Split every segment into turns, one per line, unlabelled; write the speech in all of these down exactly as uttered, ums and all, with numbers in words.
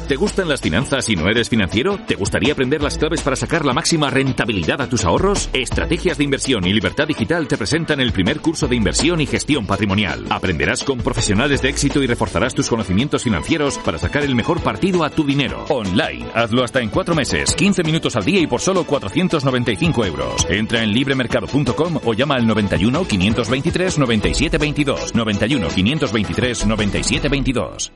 ¿Te gustan las finanzas y no eres financiero? ¿Te gustaría aprender las claves para sacar la máxima rentabilidad a tus ahorros? Estrategias de Inversión y Libertad Digital te presentan el primer curso de inversión y gestión patrimonial. Aprenderás con profesionales de éxito y reforzarás tus conocimientos financieros para sacar el mejor partido a tu dinero. Online. Hazlo hasta en cuatro meses, quince minutos al día y por solo cuatrocientos noventa y cinco euros. Entra en libremercado punto com o llama al noventa y uno, quinientos veintitrés, noventa y siete veintidós. noventa y uno, quinientos veintitrés, noventa y siete veintidós.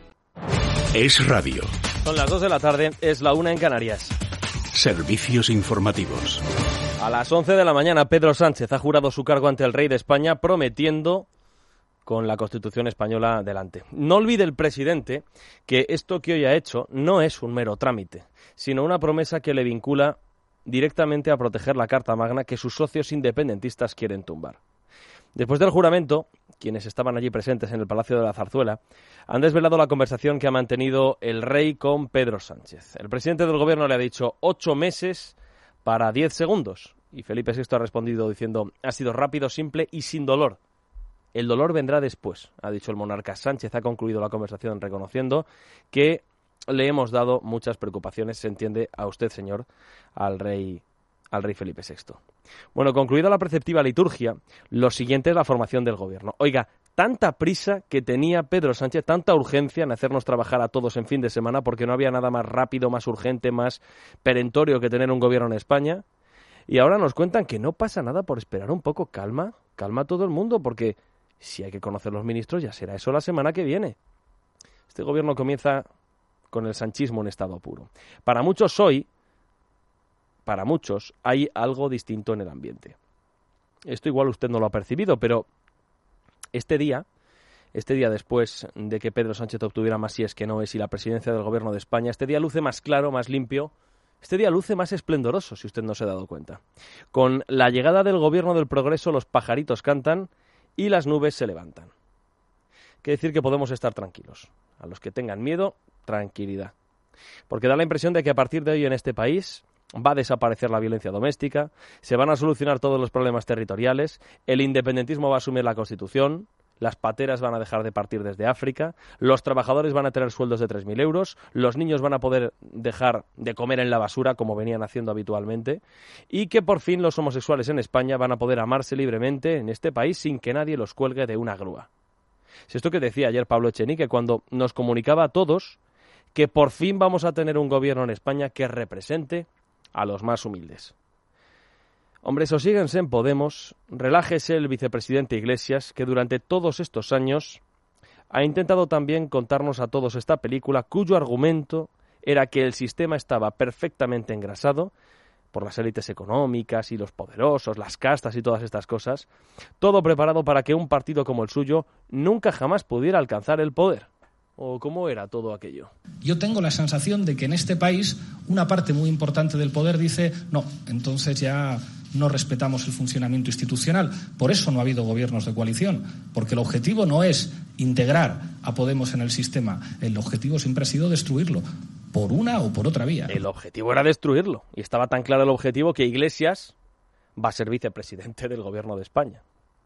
Es Radio.
Son las dos de la tarde, es la una en Canarias.
Servicios informativos.
A las once de la mañana, Pedro Sánchez ha jurado su cargo ante el rey de España, prometiendo con la Constitución española delante. No olvide el presidente que esto que hoy ha hecho no es un mero trámite, sino una promesa que le vincula directamente a proteger la Carta Magna que sus socios independentistas quieren tumbar. Después del juramento, quienes estaban allí presentes en el Palacio de la Zarzuela han desvelado la conversación que ha mantenido el rey con Pedro Sánchez. El presidente del gobierno le ha dicho ocho meses para diez segundos y Felipe sexto ha respondido diciendo: ha sido rápido, simple y sin dolor. El dolor vendrá después, ha dicho el monarca. Sánchez ha concluido la conversación reconociendo que le hemos dado muchas preocupaciones, se entiende a usted, señor, al rey al rey Felipe sexto. Bueno, concluida la preceptiva liturgia, lo siguiente es la formación del gobierno. Oiga, tanta prisa que tenía Pedro Sánchez, tanta urgencia en hacernos trabajar a todos en fin de semana, porque no había nada más rápido, más urgente, más perentorio que tener un gobierno en España. Y ahora nos cuentan que no pasa nada por esperar un poco. Calma, calma a todo el mundo, porque si hay que conocer los ministros ya será eso la semana que viene. Este gobierno comienza con el sanchismo en estado puro. Para muchos hoy, para muchos, hay algo distinto en el ambiente. Esto igual usted no lo ha percibido, pero este día, este día después de que Pedro Sánchez obtuviera más síes que noes y la presidencia del gobierno de España, este día luce más claro, más limpio, este día luce más esplendoroso, si usted no se ha dado cuenta. Con la llegada del gobierno del progreso, los pajaritos cantan y las nubes se levantan. Quiere decir que podemos estar tranquilos. A los que tengan miedo, tranquilidad. Porque da la impresión de que a partir de hoy en este país va a desaparecer la violencia doméstica, se van a solucionar todos los problemas territoriales, el independentismo va a asumir la Constitución, las pateras van a dejar de partir desde África, los trabajadores van a tener sueldos de tres mil euros, los niños van a poder dejar de comer en la basura como venían haciendo habitualmente y que por fin los homosexuales en España van a poder amarse libremente en este país sin que nadie los cuelgue de una grúa. Es esto que decía ayer Pablo Echenique cuando nos comunicaba a todos que por fin vamos a tener un gobierno en España que represente a los más humildes. Hombre, sosíguense en Podemos, relájese el vicepresidente Iglesias, que durante todos estos años ha intentado también contarnos a todos esta película, cuyo argumento era que el sistema estaba perfectamente engrasado por las élites económicas y los poderosos, las castas y todas estas cosas, todo preparado para que un partido como el suyo nunca jamás pudiera alcanzar el poder. ¿O cómo era todo aquello?
Yo tengo la sensación de que en este país una parte muy importante del poder dice no, entonces ya no respetamos el funcionamiento institucional. Por eso no ha habido gobiernos de coalición, porque el objetivo no es integrar a Podemos en el sistema, el objetivo siempre ha sido destruirlo, por una o por otra vía.
El objetivo era destruirlo, y estaba tan claro el objetivo que Iglesias va a ser vicepresidente del gobierno de España.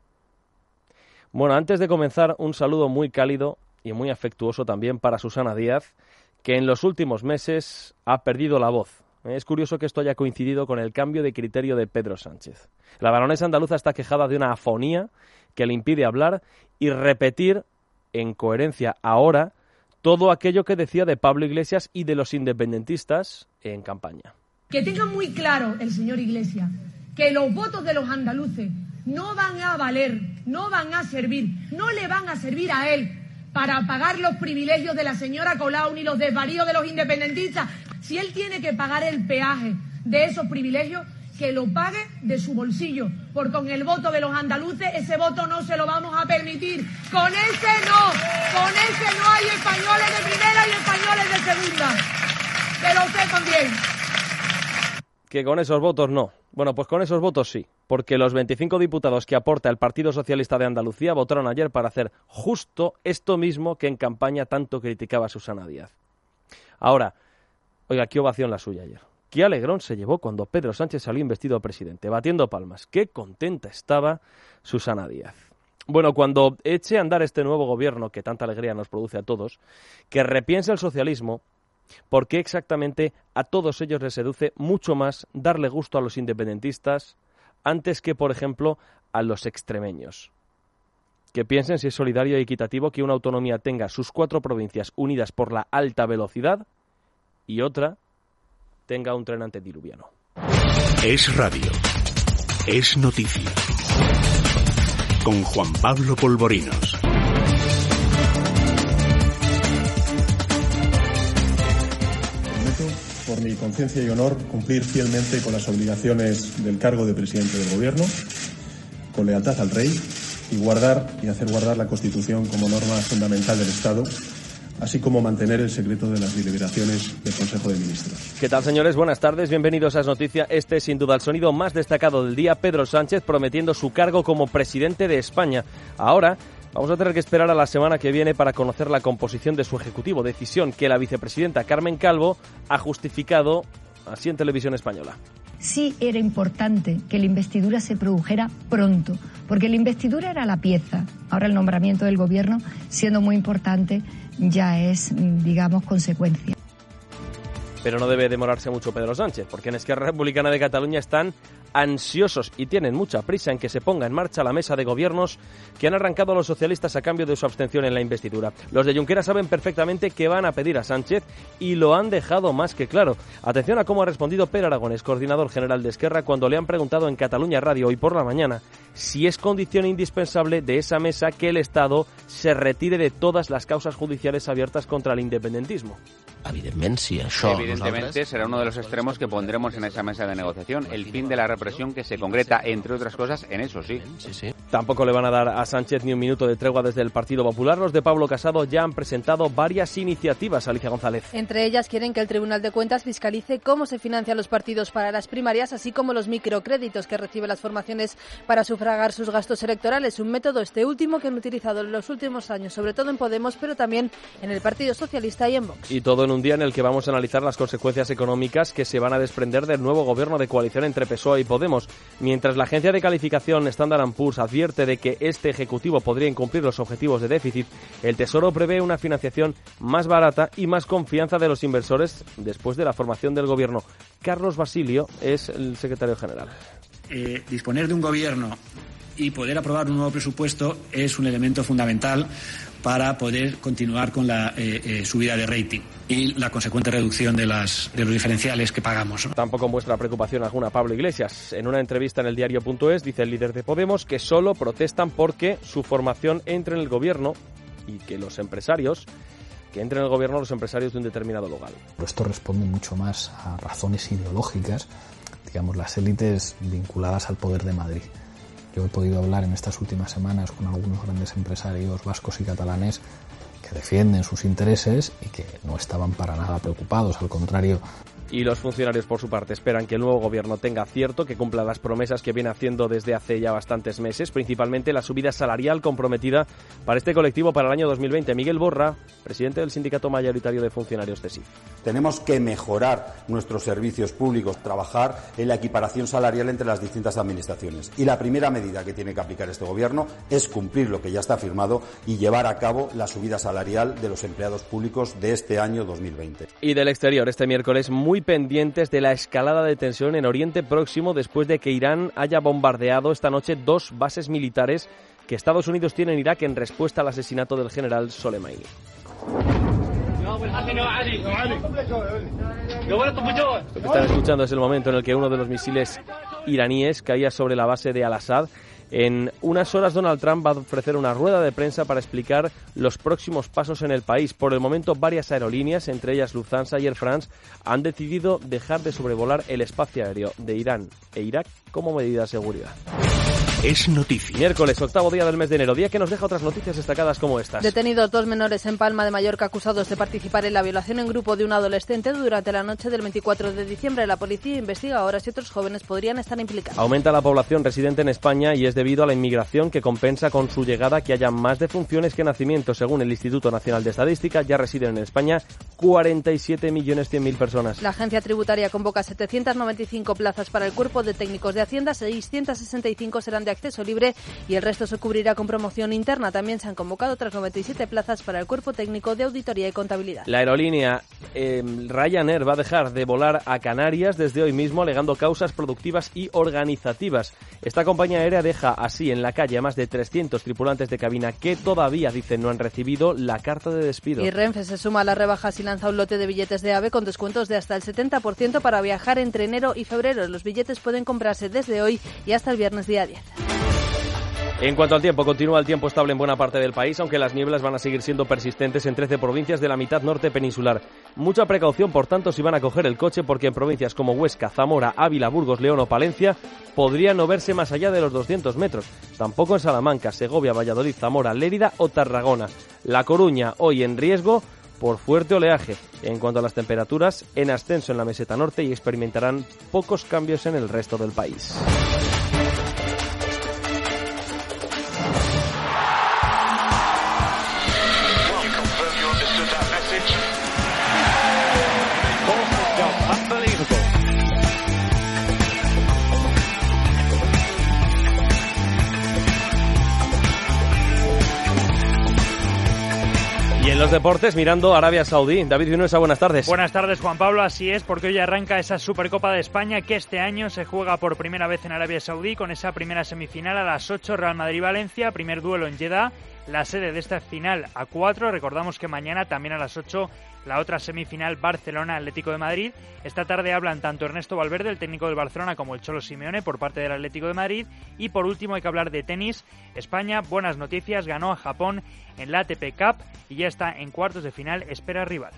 Bueno, antes de comenzar, un saludo muy cálido y muy afectuoso también para Susana Díaz, que en los últimos meses ha perdido la voz. Es curioso que esto haya coincidido con el cambio de criterio de Pedro Sánchez. La baronesa andaluza está quejada de una afonía que le impide hablar y repetir en coherencia ahora todo aquello que decía de Pablo Iglesias y de los independentistas en campaña.
Que tenga muy claro el señor Iglesias que los votos de los andaluces no van a valer, no van a servir, no le van a servir a él para pagar los privilegios de la señora Colau ni los desvaríos de los independentistas. Si él tiene que pagar el peaje de esos privilegios, que lo pague de su bolsillo, porque con el voto de los andaluces ese voto no se lo vamos a permitir. Con ese no, con ese no hay españoles de primera y españoles de segunda. Que lo sepan bien.
Que con esos votos no. Bueno, pues con esos votos sí, porque los veinticinco diputados que aporta el Partido Socialista de Andalucía votaron ayer para hacer justo esto mismo que en campaña tanto criticaba Susana Díaz. Ahora, oiga, qué ovación la suya ayer. Qué alegrón se llevó cuando Pedro Sánchez salió investido presidente, batiendo palmas. Qué contenta estaba Susana Díaz. Bueno, cuando eche a andar este nuevo gobierno que tanta alegría nos produce a todos, que repiense el socialismo ¿Por qué exactamente a todos ellos les seduce mucho más darle gusto a los independentistas antes que, por ejemplo, a los extremeños? Que piensen si es solidario y equitativo que una autonomía tenga sus cuatro provincias unidas por la alta velocidad y otra tenga un tren antediluviano.
Es radio. Es noticia. Con Juan Pablo Polvorinos.
Por mi conciencia y honor, cumplir fielmente con las obligaciones del cargo de presidente del Gobierno, con lealtad al Rey, y guardar y hacer guardar la Constitución como norma fundamental del Estado, así como mantener el secreto de las deliberaciones del Consejo de Ministros.
¿Qué tal, señores? Buenas tardes, bienvenidos a Es Noticia. Este es sin duda el sonido más destacado del día, Pedro Sánchez prometiendo su cargo como presidente de España. Ahora vamos a tener que esperar a la semana que viene para conocer la composición de su ejecutivo, decisión que la vicepresidenta Carmen Calvo ha justificado así en Televisión Española.
Sí era importante que la investidura se produjera pronto, porque la investidura era la pieza. Ahora el nombramiento del gobierno, siendo muy importante, ya es, digamos, consecuencia.
Pero no debe demorarse mucho Pedro Sánchez, porque en Esquerra Republicana de Cataluña están ansiosos y tienen mucha prisa en que se ponga en marcha la mesa de gobiernos que han arrancado los socialistas a cambio de su abstención en la investidura. Los de Junqueras saben perfectamente qué van a pedir a Sánchez y lo han dejado más que claro. Atención a cómo ha respondido Pere Aragonés, coordinador general de Esquerra, cuando le han preguntado en Cataluña Radio hoy por la mañana si es condición indispensable de esa mesa que el Estado se retire de todas las causas judiciales abiertas contra el independentismo.
Evidentment, sí, això...
Evidentemente nosaltres... será uno de los extremos que pondremos en esa mesa de negociación, el fin de la represión que se concreta, entre otras cosas, en eso, sí.
sí, sí.
Tampoco le van a dar a Sánchez ni un minuto de tregua desde el Partido Popular. Los de Pablo Casado ya han presentado varias iniciativas, Alicia González.
Entre ellas quieren que el Tribunal de Cuentas fiscalice cómo se financian los partidos para las primarias, así como los microcréditos que reciben las formaciones para sufragar sus gastos electorales. Un método este último que han utilizado en los últimos años, sobre todo en Podemos, pero también en el Partido Socialista y en Vox.
Y todo en un día en el que vamos a analizar las consecuencias económicas que se van a desprender del nuevo gobierno de coalición entre P S O E y Podemos. Mientras la agencia de calificación Standard and Poor's advierte de que este ejecutivo podría incumplir los objetivos de déficit, el Tesoro prevé una financiación más barata y más confianza de los inversores después de la formación del gobierno. Carlos Basilio es el secretario general.
Eh, disponer de un gobierno y poder aprobar un nuevo presupuesto es un elemento fundamental para poder continuar con la eh, eh, subida de rating y la consecuente reducción de, las, de los diferenciales que pagamos, ¿no?
Tampoco muestra preocupación alguna Pablo Iglesias. En una entrevista en el diario punto es, dice el líder de Podemos que solo protestan porque su formación entre en el gobierno y que los empresarios, que entren en el gobierno los empresarios de un determinado lugar.
Esto responde mucho más a razones ideológicas, digamos, las élites vinculadas al poder de Madrid. Yo he podido hablar en estas últimas semanas con algunos grandes empresarios vascos y catalanes que defienden sus intereses y que no estaban para nada preocupados, al contrario.
Y los funcionarios, por su parte, esperan que el nuevo gobierno tenga acierto, que cumpla las promesas que viene haciendo desde hace ya bastantes meses, principalmente la subida salarial comprometida para este colectivo para el año dos mil veinte. Miguel Borra, presidente del Sindicato Mayoritario de Funcionarios de S I F.
Tenemos que mejorar nuestros servicios públicos, trabajar en la equiparación salarial entre las distintas administraciones. Y la primera medida que tiene que aplicar este gobierno es cumplir lo que ya está firmado y llevar a cabo la subida salarial de los empleados públicos de este año dos mil veinte.
Y del exterior, este miércoles muy pendientes de la escalada de tensión en Oriente Próximo después de que Irán haya bombardeado esta noche dos bases militares que Estados Unidos tiene en Irak en respuesta al asesinato del general Soleimani. Lo que están escuchando es el momento en el que uno de los misiles iraníes caía sobre la base de Al-Assad. En unas horas Donald Trump va a ofrecer una rueda de prensa para explicar los próximos pasos en el país. Por el momento, varias aerolíneas, entre ellas Lufthansa y Air France, han decidido dejar de sobrevolar el espacio aéreo de Irán e Irak como medida de seguridad.
Es noticia.
Miércoles, octavo día del mes de enero, día que nos deja otras noticias destacadas como estas.
Detenidos dos menores en Palma de Mallorca acusados de participar en la violación en grupo de un adolescente durante la noche del veinticuatro de diciembre. La policía investiga ahora si otros jóvenes podrían estar implicados.
Aumenta la población residente en España y es debido a la inmigración que compensa con su llegada que haya más defunciones que nacimientos. Según el Instituto Nacional de Estadística, ya residen en España cuarenta y siete millones cien mil personas.
La agencia tributaria convoca setecientas noventa y cinco plazas para el cuerpo de técnicos de Hacienda, seiscientas sesenta y cinco serán de acceso libre y el resto se cubrirá con promoción interna. También se han convocado otras noventa y siete plazas para el cuerpo técnico de auditoría y contabilidad.
La aerolínea eh, Ryanair va a dejar de volar a Canarias desde hoy mismo, alegando causas productivas y organizativas. Esta compañía aérea deja así en la calle a más de trescientos tripulantes de cabina que todavía, dicen, no han recibido la carta de despido.
Y Renfe se suma a las rebajas y lanza un lote de billetes de AVE con descuentos de hasta el setenta por ciento para viajar entre enero y febrero. Los billetes pueden comprarse desde hoy y hasta el viernes día diez.
En cuanto al tiempo, continúa el tiempo estable en buena parte del país, aunque las nieblas van a seguir siendo persistentes en trece provincias de la mitad norte peninsular. Mucha precaución, por tanto, si van a coger el coche, porque en provincias como Huesca, Zamora, Ávila, Burgos, León o Palencia podría no verse más allá de los doscientos metros. Tampoco en Salamanca, Segovia, Valladolid, Zamora, Lérida o Tarragona. La Coruña, hoy en riesgo por fuerte oleaje. En cuanto a las temperaturas, en ascenso en la meseta norte y experimentarán pocos cambios en el resto del país. Y en los deportes, mirando Arabia Saudí. David Vinuesa, buenas tardes.
Buenas tardes, Juan Pablo. Así es, porque hoy arranca esa Supercopa de España que este año se juega por primera vez en Arabia Saudí, con esa primera semifinal a las ocho, Real Madrid-Valencia, primer duelo en Jeddah, la sede de esta final a cuatro. Recordamos que mañana también a las ocho la otra semifinal, Barcelona-Atlético de Madrid. Esta tarde hablan tanto Ernesto Valverde, el técnico del Barcelona, como el Cholo Simeone por parte del Atlético de Madrid. Y por último hay que hablar de tenis. España, buenas noticias, ganó a Japón en la A T P Cup y ya está en cuartos de final, espera rival.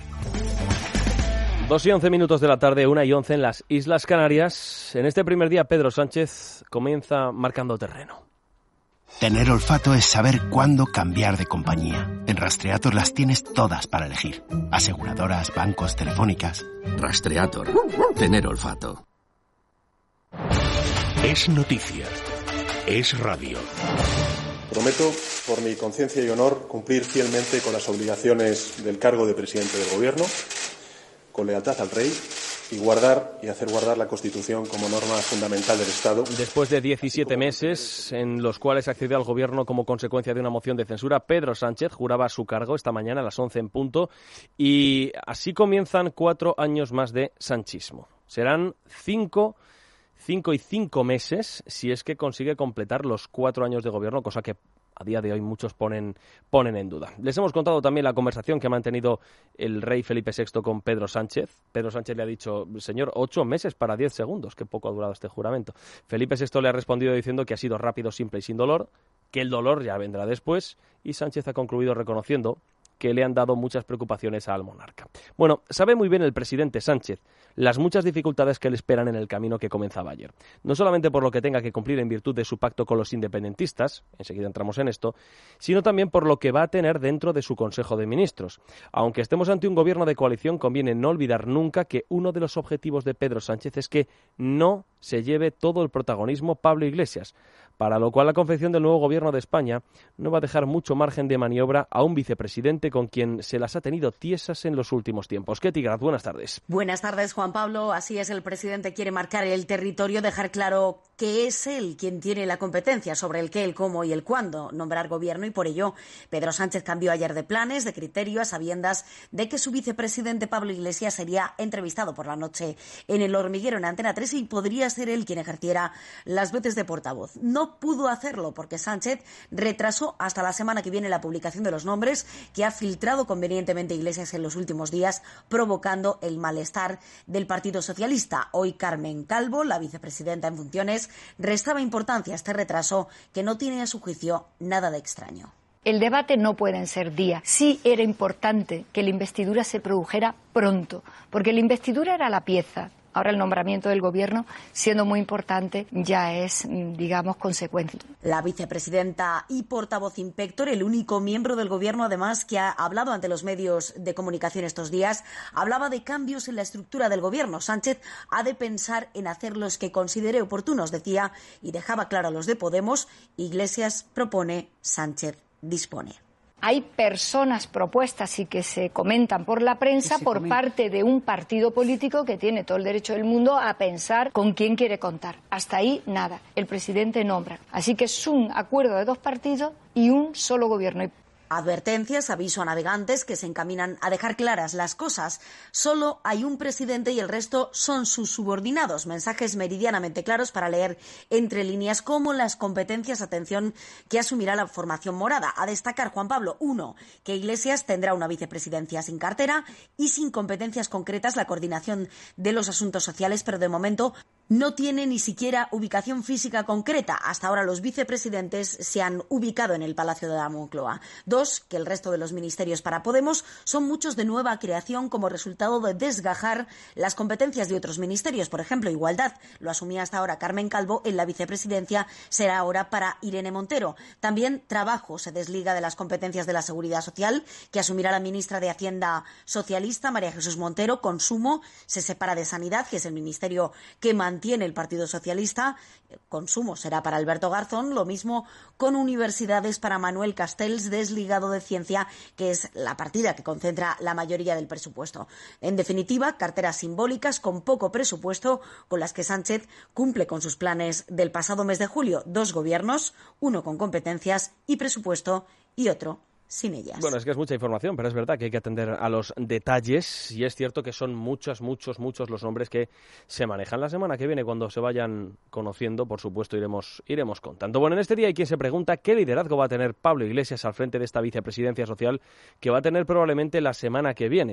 Dos y once minutos de la tarde, una y once en las Islas Canarias. En este primer día, Pedro Sánchez comienza marcando terreno.
Tener olfato es saber cuándo cambiar de compañía. En Rastreator las tienes todas para elegir. Aseguradoras, bancos, telefónicas.
Rastreator. Tener olfato. Es noticia. Es radio.
Prometo, por mi conciencia y honor, cumplir fielmente con las obligaciones del cargo de presidente del Gobierno, con lealtad al Rey, y guardar y hacer guardar la Constitución como norma fundamental del Estado.
Después de diecisiete meses en los cuales accedió al Gobierno como consecuencia de una moción de censura, Pedro Sánchez juraba su cargo esta mañana a las once en punto y así comienzan cuatro años más de sanchismo. Serán cinco, cinco y cinco meses si es que consigue completar los cuatro años de Gobierno, cosa que a día de hoy muchos ponen, ponen en duda. Les hemos contado también la conversación que ha mantenido el rey Felipe sexto con Pedro Sánchez. Pedro Sánchez le ha dicho, señor, ocho meses para diez segundos, que poco ha durado este juramento. Felipe sexto le ha respondido diciendo que ha sido rápido, simple y sin dolor, que el dolor ya vendrá después, y Sánchez ha concluido reconociendo que le han dado muchas preocupaciones al monarca. Bueno, sabe muy bien el presidente Sánchez las muchas dificultades que le esperan en el camino que comenzaba ayer. No solamente por lo que tenga que cumplir en virtud de su pacto con los independentistas, enseguida entramos en esto, sino también por lo que va a tener dentro de su Consejo de Ministros. Aunque estemos ante un gobierno de coalición, conviene no olvidar nunca que uno de los objetivos de Pedro Sánchez es que no se lleve todo el protagonismo Pablo Iglesias, para lo cual la confección del nuevo gobierno de España no va a dejar mucho margen de maniobra a un vicepresidente con quien se las ha tenido tiesas en los últimos tiempos. Ketty Graz, buenas tardes.
Buenas tardes, Juan Pablo. Así es, el presidente quiere marcar el territorio, dejar claro que es él quien tiene la competencia sobre el qué, el cómo y el cuándo nombrar gobierno, y por ello Pedro Sánchez cambió ayer de planes, de criterio, a sabiendas de que su vicepresidente Pablo Iglesias sería entrevistado por la noche en El Hormiguero, en Antena tres, y podría ser él quien ejerciera las veces de portavoz. No pudo hacerlo porque Sánchez retrasó hasta la semana que viene la publicación de los nombres que ha filtrado convenientemente Iglesias en los últimos días, provocando el malestar del Partido Socialista. Hoy Carmen Calvo, la vicepresidenta en funciones, restaba importancia a este retraso que no tiene a su juicio nada de extraño.
El debate no pueden ser días. Sí era importante que la investidura se produjera pronto, porque la investidura era la pieza. Ahora el nombramiento del gobierno, siendo muy importante, ya es, digamos, consecuencia.
La vicepresidenta y portavoz inspector, el único miembro del gobierno, además, que ha hablado ante los medios de comunicación estos días, hablaba de cambios en la estructura del gobierno. Sánchez ha de pensar en hacer los que considere oportunos, decía, y dejaba claro a los de Podemos: Iglesias propone, Sánchez dispone.
Hay personas propuestas y que se comentan por la prensa por comenta. parte de un partido político que tiene todo el derecho del mundo a pensar con quién quiere contar. Hasta ahí nada. El presidente nombra. Así que es un acuerdo de dos partidos y un solo gobierno.
Advertencias, aviso a navegantes que se encaminan a dejar claras las cosas. Solo hay un presidente y el resto son sus subordinados. Mensajes meridianamente claros para leer entre líneas como las competencias, atención, que asumirá la formación morada. A destacar, Juan Pablo, uno, que Iglesias tendrá una vicepresidencia sin cartera y sin competencias concretas, la coordinación de los asuntos sociales, pero de momento no tiene ni siquiera ubicación física concreta. Hasta ahora los vicepresidentes se han ubicado en el Palacio de la Moncloa. Dos, que el resto de los ministerios para Podemos son muchos de nueva creación como resultado de desgajar las competencias de otros ministerios. Por ejemplo, Igualdad lo asumía hasta ahora Carmen Calvo, en la vicepresidencia será ahora para Irene Montero. También Trabajo se desliga de las competencias de la Seguridad Social, que asumirá la ministra de Hacienda socialista, María Jesús Montero. Consumo se separa de Sanidad, que es el ministerio que mantiene el Partido Socialista. Consumo será para Alberto Garzón. Lo mismo con Universidades para Manuel Castells, desligado de Ciencia, que es la partida que concentra la mayoría del presupuesto. En definitiva, carteras simbólicas con poco presupuesto, con las que Sánchez cumple con sus planes del pasado mes de julio. Dos gobiernos, uno con competencias y presupuesto y otro sin ellas.
Bueno, es que es mucha información, pero es verdad que hay que atender a los detalles y es cierto que son muchos, muchos, muchos los nombres que se manejan. La semana que viene, cuando se vayan conociendo, por supuesto, iremos iremos contando. Bueno, en este día hay quien se pregunta qué liderazgo va a tener Pablo Iglesias al frente de esta vicepresidencia social que va a tener probablemente la semana que viene.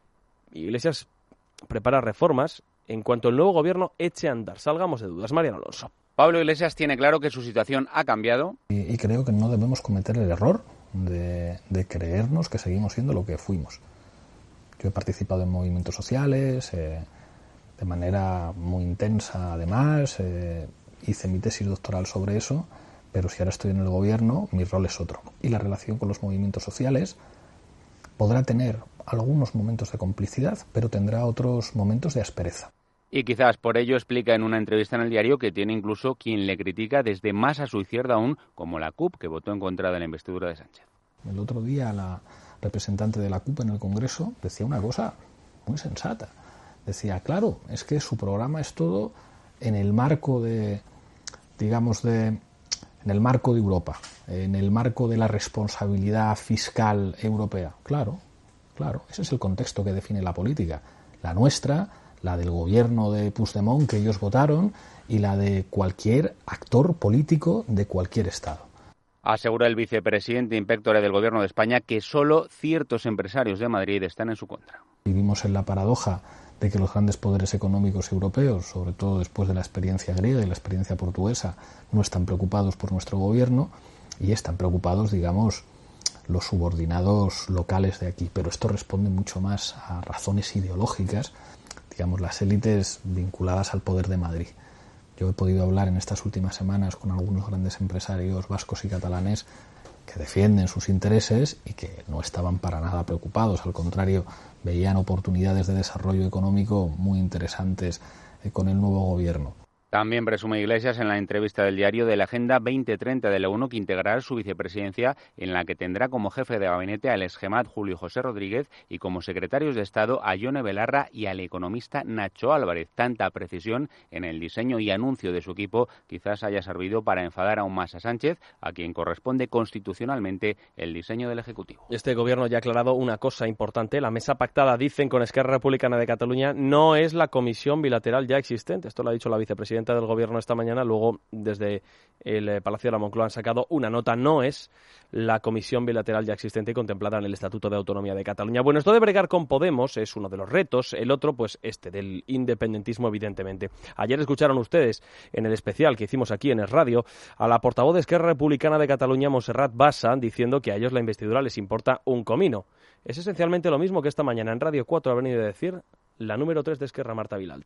Iglesias prepara reformas en cuanto el nuevo gobierno eche a andar. Salgamos de dudas. Mariano Alonso.
Pablo Iglesias tiene claro que su situación ha cambiado.
Y, y creo que no debemos cometer el error de, de creernos que seguimos siendo lo que fuimos. Yo he participado en movimientos sociales, eh, de manera muy intensa además, eh, hice mi tesis doctoral sobre eso, pero si ahora estoy en el gobierno, mi rol es otro. Y la relación con los movimientos sociales podrá tener algunos momentos de complicidad, pero tendrá otros momentos de aspereza.
Y quizás por ello explica en una entrevista en el diario que tiene incluso quien le critica desde más a su izquierda aún, como la C U P, que votó en contra de la investidura de Sánchez.
El otro día la representante de la C U P en el Congreso decía una cosa muy sensata. Decía, claro, es que su programa es todo en el marco de, digamos, de, en el marco de Europa, en el marco de la responsabilidad fiscal europea. Claro, claro, ese es el contexto que define la política. La nuestra, la del gobierno de Puigdemont que ellos votaron y la de cualquier actor político de cualquier estado.
Asegura el vicepresidente inspector del Gobierno de España que solo ciertos empresarios de Madrid están en su contra.
Vivimos en la paradoja de que los grandes poderes económicos europeos, sobre todo después de la experiencia griega y la experiencia portuguesa, no están preocupados por nuestro gobierno y están preocupados, digamos, los subordinados locales de aquí. Pero esto responde mucho más a razones ideológicas, digamos, las élites vinculadas al poder de Madrid. Yo he podido hablar en estas últimas semanas con algunos grandes empresarios vascos y catalanes que defienden sus intereses y que no estaban para nada preocupados, al contrario, veían oportunidades de desarrollo económico muy interesantes eh, con el nuevo gobierno.
También presume Iglesias en la entrevista del diario de la Agenda veinte treinta de la ONU que integrará su vicepresidencia, en la que tendrá como jefe de gabinete al exGEMAT Julio José Rodríguez y como secretarios de Estado a Yone Belarra y al economista Nacho Álvarez. Tanta precisión en el diseño y anuncio de su equipo quizás haya servido para enfadar aún más a Sánchez, a quien corresponde constitucionalmente el diseño del Ejecutivo.
Este gobierno ya ha aclarado una cosa importante. La mesa pactada, dicen, con Esquerra Republicana de Cataluña no es la comisión bilateral ya existente. Esto lo ha dicho la vicepresidenta del Gobierno esta mañana. Luego, desde el Palacio de la Moncloa han sacado una nota. No es la comisión bilateral ya existente y contemplada en el Estatuto de Autonomía de Cataluña. Bueno, esto de bregar con Podemos es uno de los retos. El otro, pues este, del independentismo, evidentemente. Ayer escucharon ustedes, en el especial que hicimos aquí en el radio, a la portavoz de Esquerra Republicana de Cataluña, Montserrat Bassa, diciendo que a ellos la investidura les importa un comino. Es esencialmente lo mismo que esta mañana en Radio cuatro ha venido a decir la número tres de Esquerra, Marta Vilalta.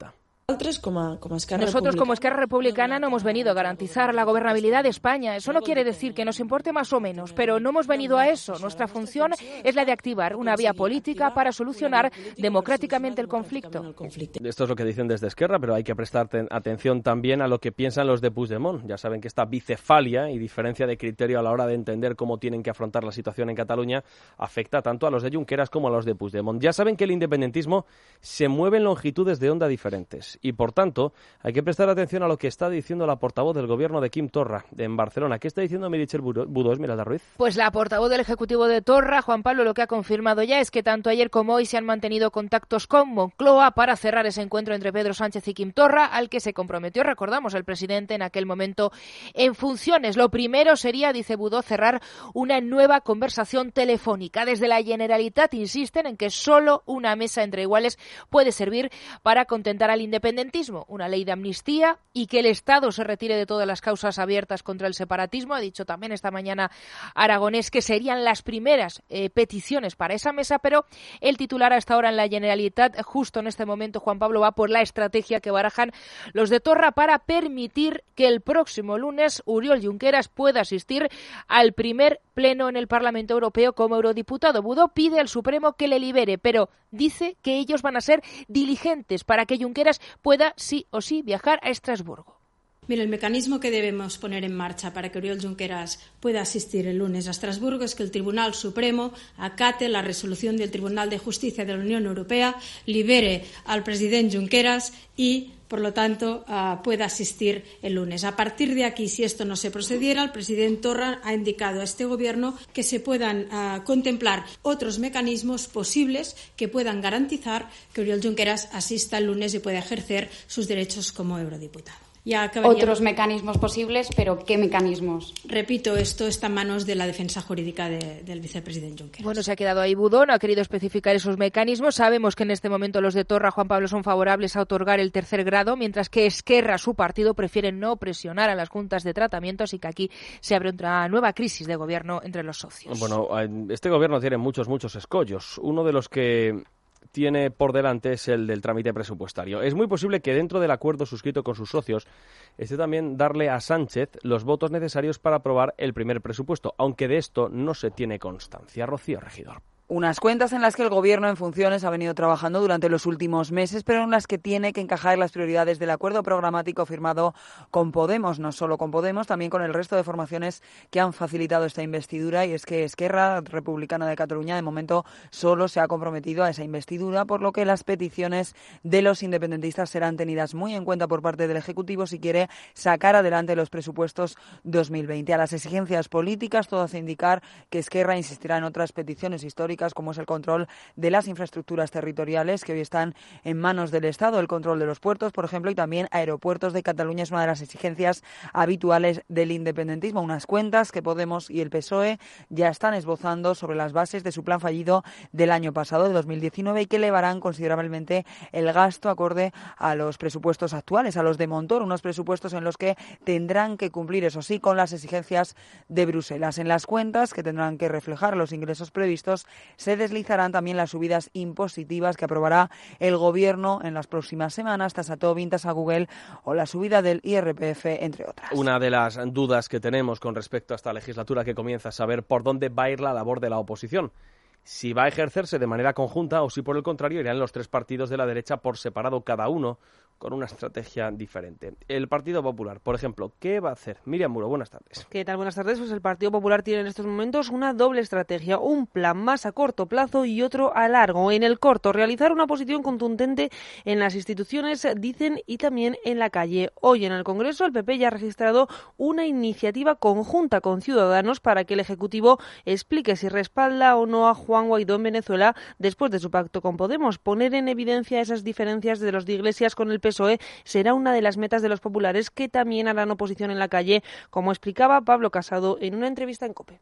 Nosotros como Esquerra Republicana no hemos venido a garantizar la gobernabilidad de España. Eso no quiere decir que nos importe más o menos, pero no hemos venido a eso. Nuestra función es la de activar una vía política para solucionar democráticamente el conflicto.
Esto es lo que dicen desde Esquerra, pero hay que prestar atención también a lo que piensan los de Puigdemont. Ya saben que esta bicefalia y diferencia de criterio a la hora de entender cómo tienen que afrontar la situación en Cataluña afecta tanto a los de Junqueras como a los de Puigdemont. Ya saben que el independentismo se mueve en longitudes de onda diferentes. Y, por tanto, hay que prestar atención a lo que está diciendo la portavoz del gobierno de Quim Torra, de en Barcelona. ¿Qué está diciendo Meritxell Budó, Esmeralda Ruiz?
Pues la portavoz del Ejecutivo de Torra, Juan Pablo, lo que ha confirmado ya es que tanto ayer como hoy se han mantenido contactos con Moncloa para cerrar ese encuentro entre Pedro Sánchez y Quim Torra, al que se comprometió, recordamos, el presidente en aquel momento en funciones. Lo primero sería, dice Budó, cerrar una nueva conversación telefónica. Desde la Generalitat insisten en que solo una mesa entre iguales puede servir para contentar al independentismo. Independentismo, una ley de amnistía y que el Estado se retire de todas las causas abiertas contra el separatismo. Ha dicho también esta mañana Aragonés que serían las primeras eh, peticiones para esa mesa, pero el titular hasta ahora en la Generalitat, justo en este momento, Juan Pablo, va por la estrategia que barajan los de Torra para permitir que el próximo lunes Oriol Junqueras pueda asistir al primer pleno en el Parlamento Europeo como eurodiputado. Budó pide al Supremo que le libere, pero dice que ellos van a ser diligentes para que Junqueras pueda sí o sí viajar a Estrasburgo.
Mira, el mecanismo que debemos poner en marcha para que Oriol Junqueras pueda asistir el lunes a Estrasburgo es que el Tribunal Supremo acate la resolución del Tribunal de Justicia de la Unión Europea, libere al presidente Junqueras y, por lo tanto, uh, pueda asistir el lunes. A partir de aquí, si esto no se procediera, el presidente Torra ha indicado a este Gobierno que se puedan uh, contemplar otros mecanismos posibles que puedan garantizar que Oriol Junqueras asista el lunes y pueda ejercer sus derechos como eurodiputado. Ya acabaría...
Otros mecanismos posibles, pero ¿qué mecanismos?
Repito, esto está en manos de la defensa jurídica de, del vicepresidente Junqueras.
Bueno, se ha quedado ahí Budó, no ha querido especificar esos mecanismos. Sabemos que en este momento los de Torra, Juan Pablo, son favorables a otorgar el tercer grado, mientras que Esquerra, su partido, prefiere no presionar a las juntas de tratamiento, así que aquí se abre otra nueva crisis de gobierno entre los socios.
Bueno, este gobierno tiene muchos, muchos escollos. Uno de los que tiene por delante es el del trámite presupuestario. Es muy posible que dentro del acuerdo suscrito con sus socios esté también darle a Sánchez los votos necesarios para aprobar el primer presupuesto, aunque de esto no se tiene constancia. Rocío Regidor.
Unas cuentas en las que el Gobierno en funciones ha venido trabajando durante los últimos meses, pero en las que tiene que encajar las prioridades del acuerdo programático firmado con Podemos, no solo con Podemos, también con el resto de formaciones que han facilitado esta investidura, y es que Esquerra Republicana de Cataluña de momento solo se ha comprometido a esa investidura, por lo que las peticiones de los independentistas serán tenidas muy en cuenta por parte del Ejecutivo si quiere sacar adelante los presupuestos dos mil veinte. A las exigencias políticas todo hace indicar que Esquerra insistirá en otras peticiones históricas, como es el control de las infraestructuras territoriales que hoy están en manos del Estado, el control de los puertos, por ejemplo, y también aeropuertos de Cataluña es una de las exigencias habituales del independentismo. Unas cuentas que Podemos y el P S O E ya están esbozando sobre las bases de su plan fallido del año pasado, de dos mil diecinueve, y que elevarán considerablemente el gasto acorde a los presupuestos actuales, a los de Montoro, unos presupuestos en los que tendrán que cumplir, eso sí, con las exigencias de Bruselas. En las cuentas, que tendrán que reflejar los ingresos previstos, se deslizarán también las subidas impositivas que aprobará el Gobierno en las próximas semanas, tasa Tobin, tasa Google o la subida del I R P F, entre otras.
Una de las dudas que tenemos con respecto a esta legislatura que comienza a saber por dónde va a ir la labor de la oposición. Si va a ejercerse de manera conjunta o si, por el contrario, irán los tres partidos de la derecha por separado, cada uno con una estrategia diferente. El Partido Popular, por ejemplo, ¿qué va a hacer? Miriam Muro, buenas tardes.
¿Qué tal? Buenas tardes. Pues el Partido Popular tiene en estos momentos una doble estrategia, un plan más a corto plazo y otro a largo. En el corto, realizar una posición contundente en las instituciones, dicen, y también en la calle. Hoy en el Congreso el P P ya ha registrado una iniciativa conjunta con Ciudadanos para que el Ejecutivo explique si respalda o no a Juan Guaidó en Venezuela después de su pacto con Podemos. Poner en evidencia esas diferencias de los de Iglesias con el P S O E será una de las metas de los populares, que también harán oposición en la calle, como explicaba Pablo Casado en una entrevista en COPE.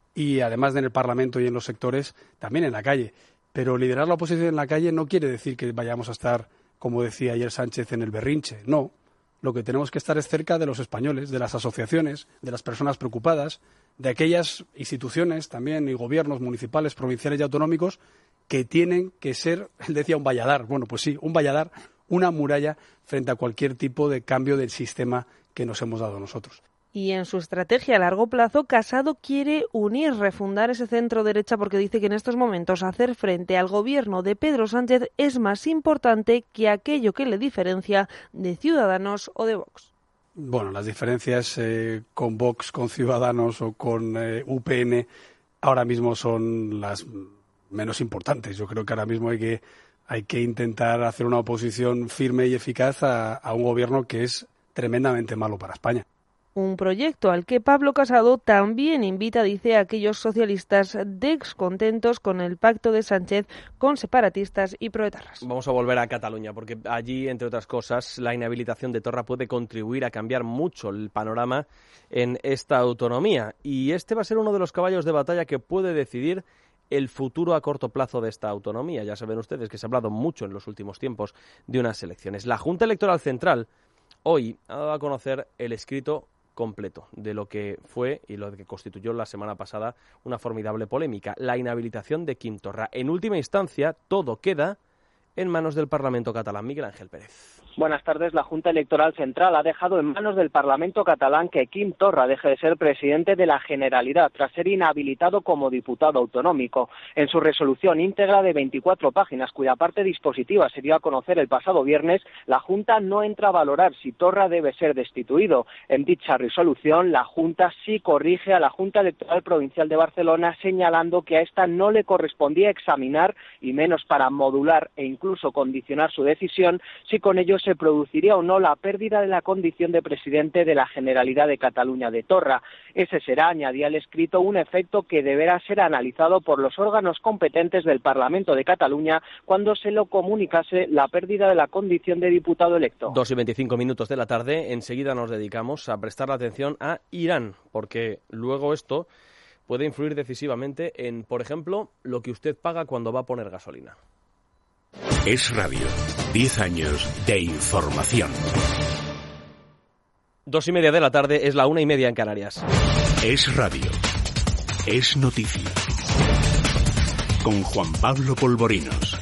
Y además de en el Parlamento y en los sectores, también en la calle. Pero liderar la oposición en la calle no quiere decir que vayamos a estar, como decía ayer Sánchez, en el berrinche. No. Lo que tenemos que estar es cerca de los españoles, de las asociaciones, de las personas preocupadas, de aquellas instituciones también y gobiernos municipales, provinciales y autonómicos que tienen que ser, él decía, un valladar. Bueno, pues sí, un valladar una muralla frente a cualquier tipo de cambio del sistema que nos hemos dado nosotros.
Y en su estrategia a largo plazo, Casado quiere unir, refundar ese centro derecha porque dice que en estos momentos hacer frente al gobierno de Pedro Sánchez es más importante que aquello que le diferencia de Ciudadanos o de Vox.
Bueno, las diferencias eh, con Vox, con Ciudadanos o con eh, U P N ahora mismo son las menos importantes. Yo creo que ahora mismo hay que, hay que intentar hacer una oposición firme y eficaz a, a un gobierno que es tremendamente malo para España.
Un proyecto al que Pablo Casado también invita, dice, a aquellos socialistas descontentos con el pacto de Sánchez con separatistas y proetarras.
Vamos a volver a Cataluña, porque allí, entre otras cosas, la inhabilitación de Torra puede contribuir a cambiar mucho el panorama en esta autonomía. Y este va a ser uno de los caballos de batalla que puede decidir el futuro a corto plazo de esta autonomía. Ya saben ustedes que se ha hablado mucho en los últimos tiempos de unas elecciones. La Junta Electoral Central hoy ha dado a conocer el escrito completo de lo que fue y lo que constituyó la semana pasada una formidable polémica, la inhabilitación de Quim Torra. En última instancia, todo queda en manos del Parlamento catalán. Miguel Ángel Pérez.
Buenas tardes. La Junta Electoral Central ha dejado en manos del Parlamento catalán que Quim Torra deje de ser presidente de la Generalitat tras ser inhabilitado como diputado autonómico. En su resolución íntegra de veinticuatro páginas, cuya parte dispositiva se dio a conocer el pasado viernes, la Junta no entra a valorar si Torra debe ser destituido. En dicha resolución, la Junta sí corrige a la Junta Electoral Provincial de Barcelona, señalando que a esta no le correspondía examinar, y menos para modular e incluso condicionar su decisión, si con ello se produciría o no la pérdida de la condición de presidente de la Generalidad de Cataluña de Torra. Ese será, añadía el escrito, un efecto que deberá ser analizado por los órganos competentes del Parlamento de Cataluña cuando se lo comunicase la pérdida de la condición de diputado electo.
Dos y veinticinco minutos de la tarde, enseguida nos dedicamos a prestar la atención a Irán, porque luego esto puede influir decisivamente en, por ejemplo, lo que usted paga cuando va a poner gasolina.
Es Radio. Diez años de información.
Dos y media de la tarde, es la una y media en Canarias.
Es Radio. Es noticia. Con Juan Pablo Polvorinos.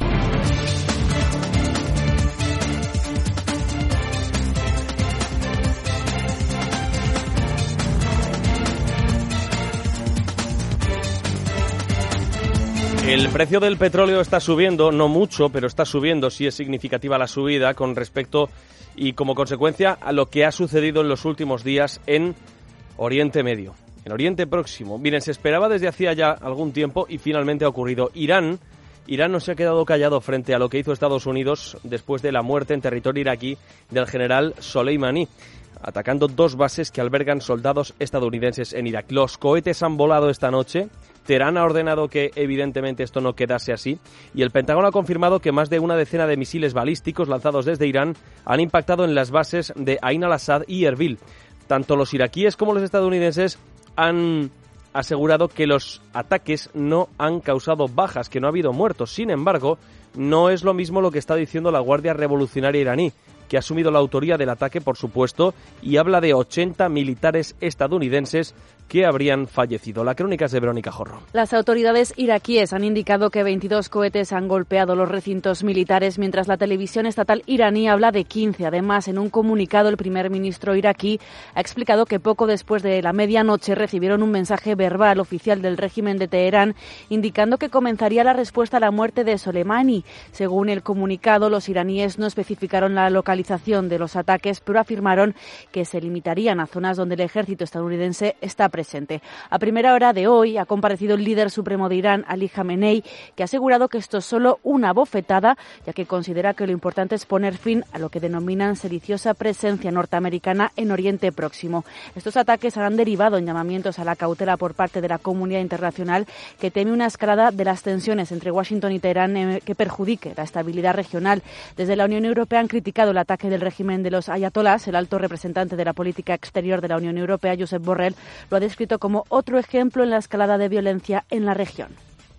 El precio del petróleo está subiendo, no mucho, pero está subiendo, sí es significativa la subida con respecto y como consecuencia a lo que ha sucedido en los últimos días en Oriente Medio, en Oriente Próximo. Miren, se esperaba desde hacía ya algún tiempo y finalmente ha ocurrido. Irán, Irán no se ha quedado callado frente a lo que hizo Estados Unidos después de la muerte en territorio iraquí del general Soleimani, atacando dos bases que albergan soldados estadounidenses en Irak. Los cohetes han volado esta noche. Teherán ha ordenado que evidentemente esto no quedase así y el Pentágono ha confirmado que más de una decena de misiles balísticos lanzados desde Irán han impactado en las bases de Ain al-Assad y Erbil. Tanto los iraquíes como los estadounidenses han asegurado que los ataques no han causado bajas, que no ha habido muertos. Sin embargo, no es lo mismo lo que está diciendo la Guardia Revolucionaria iraní, que ha asumido la autoría del ataque, por supuesto, y habla de ochenta militares estadounidenses que habrían fallecido. La crónica es de Verónica Jorro.
Las autoridades iraquíes han indicado que veintidós cohetes han golpeado los recintos militares, mientras la televisión estatal iraní habla de quince. Además, en un comunicado, el primer ministro iraquí ha explicado que poco después de la medianoche recibieron un mensaje verbal oficial del régimen de Teherán indicando que comenzaría la respuesta a la muerte de Soleimani. Según el comunicado, los iraníes no especificaron la localización de los ataques, pero afirmaron que se limitarían a zonas donde el ejército estadounidense está presente. A primera hora de hoy ha comparecido el líder supremo de Irán, Ali Khamenei, que ha asegurado que esto es solo una bofetada, ya que considera que lo importante es poner fin a lo que denominan sediciosa presencia norteamericana en Oriente Próximo. Estos ataques han derivado en llamamientos a la cautela por parte de la comunidad internacional, que teme una escalada de las tensiones entre Washington y Teherán eh, que perjudique la estabilidad regional. Desde la Unión Europea han criticado el ataque del régimen de los ayatolás. El alto representante de la política exterior de la Unión Europea, Josep Borrell, lo ha descrito como otro ejemplo en la escalada de violencia en la región.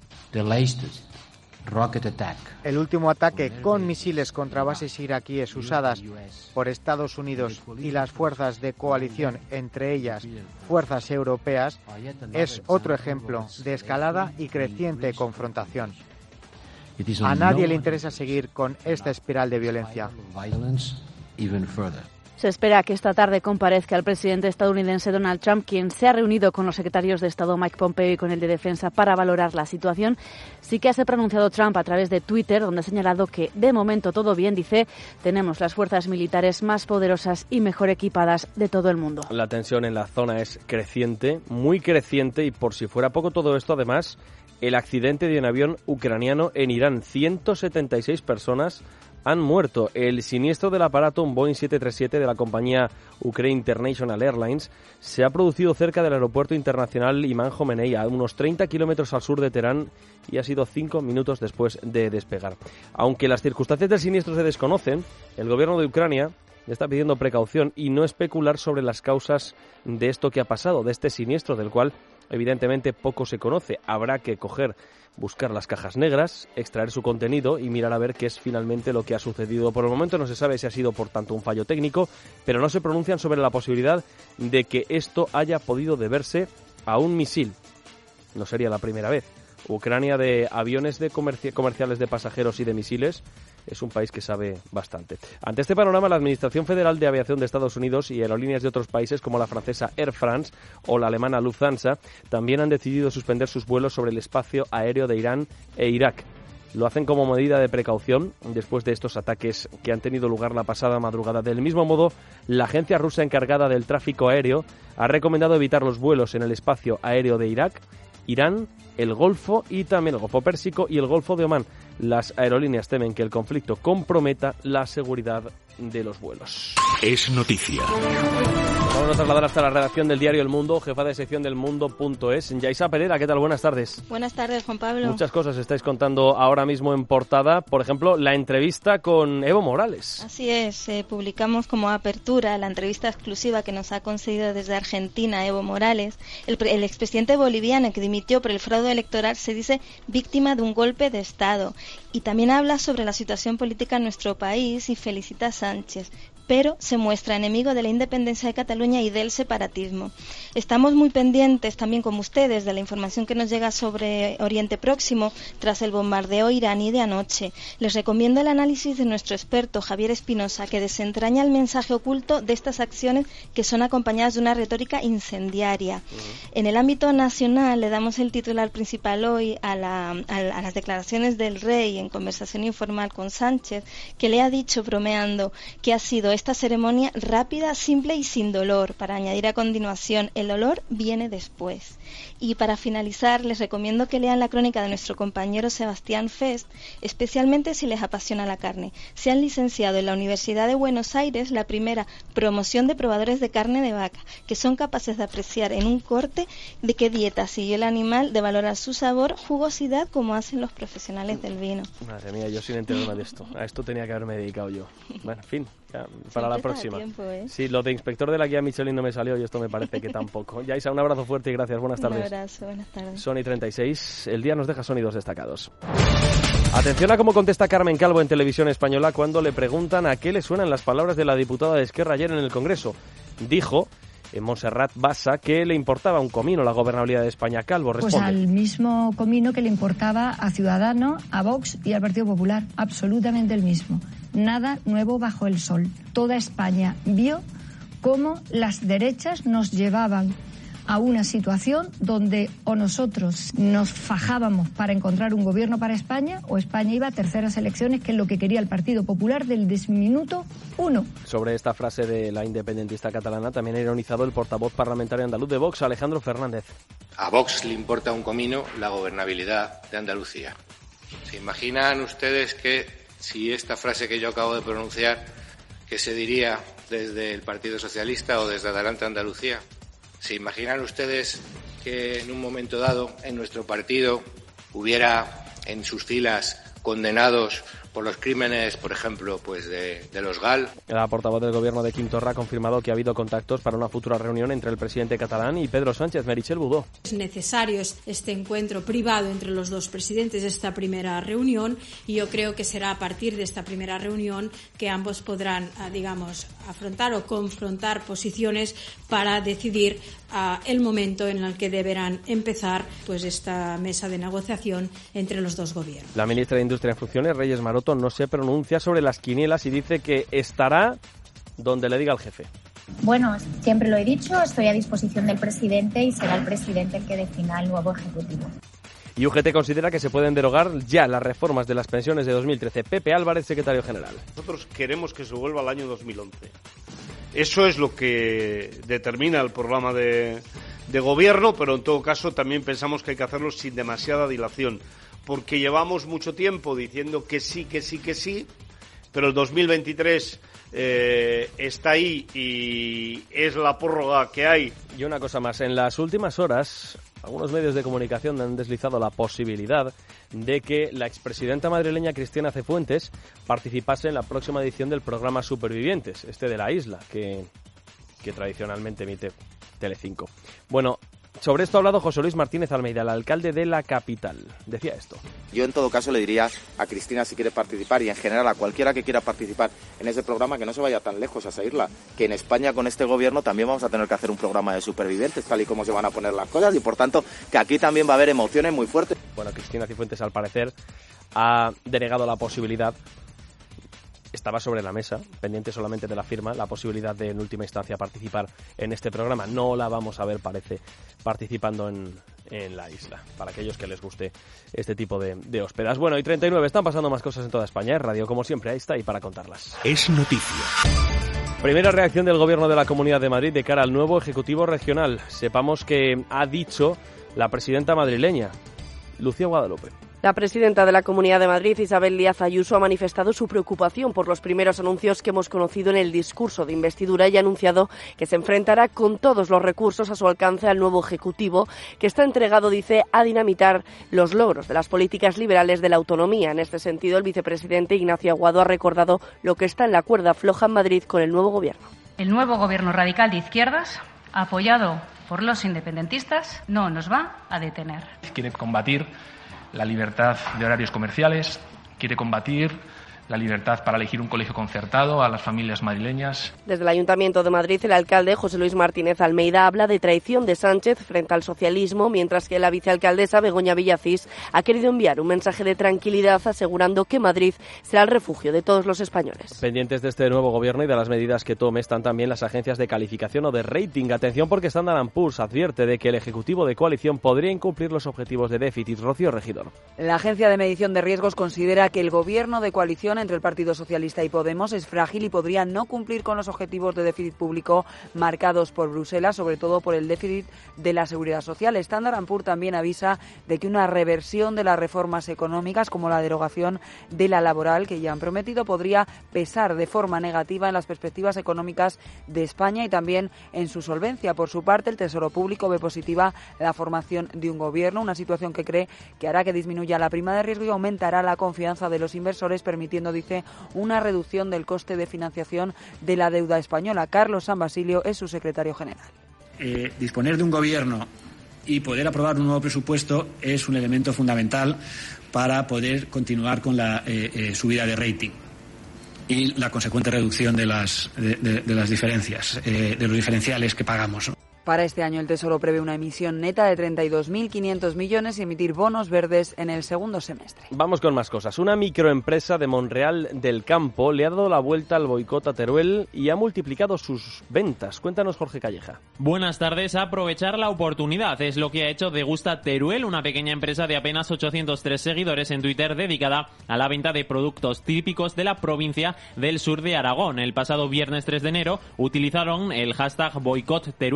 El último ataque con misiles contra bases iraquíes usadas por Estados Unidos y las fuerzas de coalición, entre ellas fuerzas europeas, es otro ejemplo de escalada y creciente confrontación. A nadie le interesa seguir con esta espiral de violencia.
Se espera que esta tarde comparezca el presidente estadounidense Donald Trump, quien se ha reunido con los secretarios de Estado Mike Pompeo y con el de Defensa para valorar la situación. Sí que se ha pronunciado Trump a través de Twitter, donde ha señalado que de momento todo bien. Dice, tenemos las fuerzas militares más poderosas y mejor equipadas de todo el mundo.
La tensión en la zona es creciente, muy creciente, y por si fuera poco todo esto, además, el accidente de un avión ucraniano en Irán. ciento setenta y seis personas han muerto. El siniestro del aparato, un Boeing siete treinta y siete de la compañía Ukraine International Airlines, se ha producido cerca del aeropuerto internacional Imam Jomeini, a unos treinta kilómetros al sur de Teherán, y ha sido cinco minutos después de despegar. Aunque las circunstancias del siniestro se desconocen, el gobierno de Ucrania está pidiendo precaución y no especular sobre las causas de esto que ha pasado, de este siniestro, del cual evidentemente poco se conoce. Habrá que coger, buscar las cajas negras, extraer su contenido y mirar a ver qué es finalmente lo que ha sucedido. Por el momento no se sabe si ha sido por tanto un fallo técnico, pero no se pronuncian sobre la posibilidad de que esto haya podido deberse a un misil. No sería la primera vez. Ucrania, de aviones de comerci- comerciales de pasajeros y de misiles, es un país que sabe bastante. Ante este panorama, la Administración Federal de Aviación de Estados Unidos y aerolíneas de otros países como la francesa Air France o la alemana Lufthansa también han decidido suspender sus vuelos sobre el espacio aéreo de Irán e Irak. Lo hacen como medida de precaución después de estos ataques que han tenido lugar la pasada madrugada. Del mismo modo, la agencia rusa encargada del tráfico aéreo ha recomendado evitar los vuelos en el espacio aéreo de Irak, Irán, el Golfo y también el Golfo Pérsico y el Golfo de Omán. Las aerolíneas temen que el conflicto comprometa la seguridad de los vuelos.
Es noticia.
Vamos a trasladar hasta la redacción del diario El Mundo, jefa de sección del Mundo punto es, Yaisa Pereda. ¿Qué tal? Buenas tardes.
Buenas tardes, Juan Pablo.
Muchas cosas estáis contando ahora mismo en portada. Por ejemplo, la entrevista con Evo Morales.
Así es, eh, publicamos como apertura la entrevista exclusiva que nos ha concedido desde Argentina Evo Morales. El, el expresidente boliviano que dimitió por el fraude electoral se dice víctima de un golpe de Estado. Y también habla sobre la situación política en nuestro país y felicita a Sánchez, pero se muestra enemigo de la independencia de Cataluña y del separatismo. Estamos muy pendientes también, como ustedes, de la información que nos llega sobre Oriente Próximo tras el bombardeo iraní de anoche. Les recomiendo el análisis de nuestro experto Javier Espinosa, que desentraña el mensaje oculto de estas acciones que son acompañadas de una retórica incendiaria. Uh-huh. En el ámbito nacional le damos el titular principal hoy a, la, a, a las declaraciones del rey en conversación informal con Sánchez, que le ha dicho, bromeando, que ha sido esta ceremonia rápida, simple y sin dolor, para añadir a continuación, el dolor viene después. Y para finalizar, les recomiendo que lean la crónica de nuestro compañero Sebastián Fest, especialmente si les apasiona la carne. Se han licenciado en la Universidad de Buenos Aires la primera promoción de probadores de carne de vaca, que son capaces de apreciar en un corte de qué dieta siguió el animal, de valorar su sabor, jugosidad, como hacen los profesionales del vino.
Madre mía, yo sin enterarme de esto. A esto tenía que haberme dedicado yo. Bueno, en fin. Ya, para la próxima.
Tiempo, ¿eh?
Sí, lo de inspector de la guía Michelin no me salió y esto me parece que tampoco. Yaisa, un abrazo fuerte y gracias. Buenas tardes.
Un abrazo, buenas tardes.
Sony treinta y seis, el día nos deja sonidos destacados. Atención a cómo contesta Carmen Calvo en Televisión Española cuando le preguntan a qué le suenan las palabras de la diputada de Esquerra ayer en el Congreso. Dijo en Montserrat Bassa que le importaba un comino la gobernabilidad de España. Calvo responde.
Pues al mismo comino que le importaba a Ciudadanos, a Vox y al Partido Popular. Absolutamente el mismo. Nada nuevo bajo el sol. Toda España vio cómo las derechas nos llevaban a una situación donde o nosotros nos fajábamos para encontrar un gobierno para España o España iba a terceras elecciones, que es lo que quería el Partido Popular del desminuto uno.
Sobre esta frase de la independentista catalana también ha ironizado el portavoz parlamentario andaluz de Vox, Alejandro Fernández.
A Vox le importa un comino la gobernabilidad de Andalucía. ¿Se imaginan ustedes que si esta frase que yo acabo de pronunciar, que se diría desde el Partido Socialista o desde Adelante Andalucía? ¿Se imaginan ustedes que en un momento dado en nuestro partido hubiera en sus filas condenados por por los crímenes, por ejemplo, pues de, de los GAL.
La portavoz del gobierno de Quim Torra ha confirmado que ha habido contactos para una futura reunión entre el presidente catalán y Pedro Sánchez. Meritxell Budó.
Es necesario este encuentro privado entre los dos presidentes, esta primera reunión, y yo creo que será a partir de esta primera reunión que ambos podrán, digamos, afrontar o confrontar posiciones para decidir uh, el momento en el que deberán empezar pues esta mesa de negociación entre los dos gobiernos.
La ministra de Industria en funciones, Reyes Maroto, no se pronuncia sobre las quinielas y dice que estará donde le diga el jefe.
Bueno, siempre lo he dicho, estoy a disposición del presidente y será el presidente el que defina el nuevo ejecutivo.
Y U G T considera que se pueden derogar ya las reformas de las pensiones de dos mil trece. Pepe Álvarez, secretario general.
Nosotros queremos que se vuelva al año dos mil once. Eso es lo que determina el programa de, de gobierno, pero en todo caso también pensamos que hay que hacerlo sin demasiada dilación, porque llevamos mucho tiempo diciendo que sí, que sí, que sí, pero el dos mil veintitrés eh, está ahí y es la prórroga que hay.
Y una cosa más, en las últimas horas algunos medios de comunicación han deslizado la posibilidad de que la expresidenta madrileña Cristina Cifuentes participase en la próxima edición del programa Supervivientes, este de la isla, que, que tradicionalmente emite Telecinco. Bueno, sobre esto ha hablado José Luis Martínez Almeida, el alcalde de la capital. Decía esto.
Yo en todo caso le diría a Cristina, si quiere participar, y en general a cualquiera que quiera participar en ese programa, que no se vaya tan lejos a esa isla, que en España con este gobierno también vamos a tener que hacer un programa de supervivientes, tal y como se van a poner las cosas, y por tanto que aquí también va a haber emociones muy fuertes.
Bueno, Cristina Cifuentes al parecer ha denegado la posibilidad. Estaba sobre la mesa, pendiente solamente de la firma, la posibilidad de, en última instancia, participar en este programa. No la vamos a ver, parece, participando en, en la isla, para aquellos que les guste este tipo de, de hospedas. Bueno, y treinta y nueve, están pasando más cosas en toda España. Es radio, como siempre, ahí está, ahí para contarlas.
Es noticia.
Primera reacción del Gobierno de la Comunidad de Madrid de cara al nuevo Ejecutivo Regional. Sepamos que ha dicho la presidenta madrileña, Lucía Guadalupe.
La presidenta de la Comunidad de Madrid, Isabel Díaz Ayuso, ha manifestado su preocupación por los primeros anuncios que hemos conocido en el discurso de investidura y ha anunciado que se enfrentará con todos los recursos a su alcance al nuevo Ejecutivo, que está entregado, dice, a dinamitar los logros de las políticas liberales de la autonomía. En este sentido, el vicepresidente Ignacio Aguado ha recordado lo que está en la cuerda floja en Madrid con el nuevo Gobierno.
El nuevo Gobierno radical de izquierdas, apoyado por los independentistas, no nos va a detener.
Quiere combatir la libertad de horarios comerciales, quiere combatir la libertad para elegir un colegio concertado a las familias madrileñas.
Desde el Ayuntamiento de Madrid, el alcalde José Luis Martínez Almeida habla de traición de Sánchez frente al socialismo, mientras que la vicealcaldesa Begoña Villacís ha querido enviar un mensaje de tranquilidad asegurando que Madrid será el refugio de todos los españoles.
Pendientes de este nuevo gobierno y de las medidas que tome están también las agencias de calificación o de rating. Atención, porque Standard and Poor's advierte de que el Ejecutivo de coalición podría incumplir los objetivos de déficit. Rocío Regidor.
La Agencia de Medición de Riesgos considera que el gobierno de coalición entre el Partido Socialista y Podemos es frágil y podría no cumplir con los objetivos de déficit público marcados por Bruselas, sobre todo por el déficit de la seguridad social. Standard and Poor's también avisa de que una reversión de las reformas económicas, como la derogación de la laboral que ya han prometido, podría pesar de forma negativa en las perspectivas económicas de España y también en su solvencia. Por su parte, el Tesoro Público ve positiva la formación de un gobierno, una situación que cree que hará que disminuya la prima de riesgo y aumentará la confianza de los inversores, permitiendo, dice, una reducción del coste de financiación de la deuda española. Carlos San Basilio es su secretario general.
Eh, disponer de un gobierno y poder aprobar un nuevo presupuesto es un elemento fundamental para poder continuar con la eh, eh, subida de rating y la consecuente reducción de las, de, de, de las diferencias, eh, de los diferenciales que pagamos.
Para este año el Tesoro prevé una emisión neta de treinta y dos mil quinientos millones y emitir bonos verdes en el segundo semestre.
Vamos con más cosas. Una microempresa de Monreal del Campo le ha dado la vuelta al boicot a Teruel y ha multiplicado sus ventas. Cuéntanos, Jorge Calleja.
Buenas tardes. Aprovechar la oportunidad es lo que ha hecho Degusta Teruel, una pequeña empresa de apenas ochocientos tres seguidores en Twitter dedicada a la venta de productos típicos de la provincia del sur de Aragón. El pasado viernes tres de enero utilizaron el hashtag boicot Teruel, que era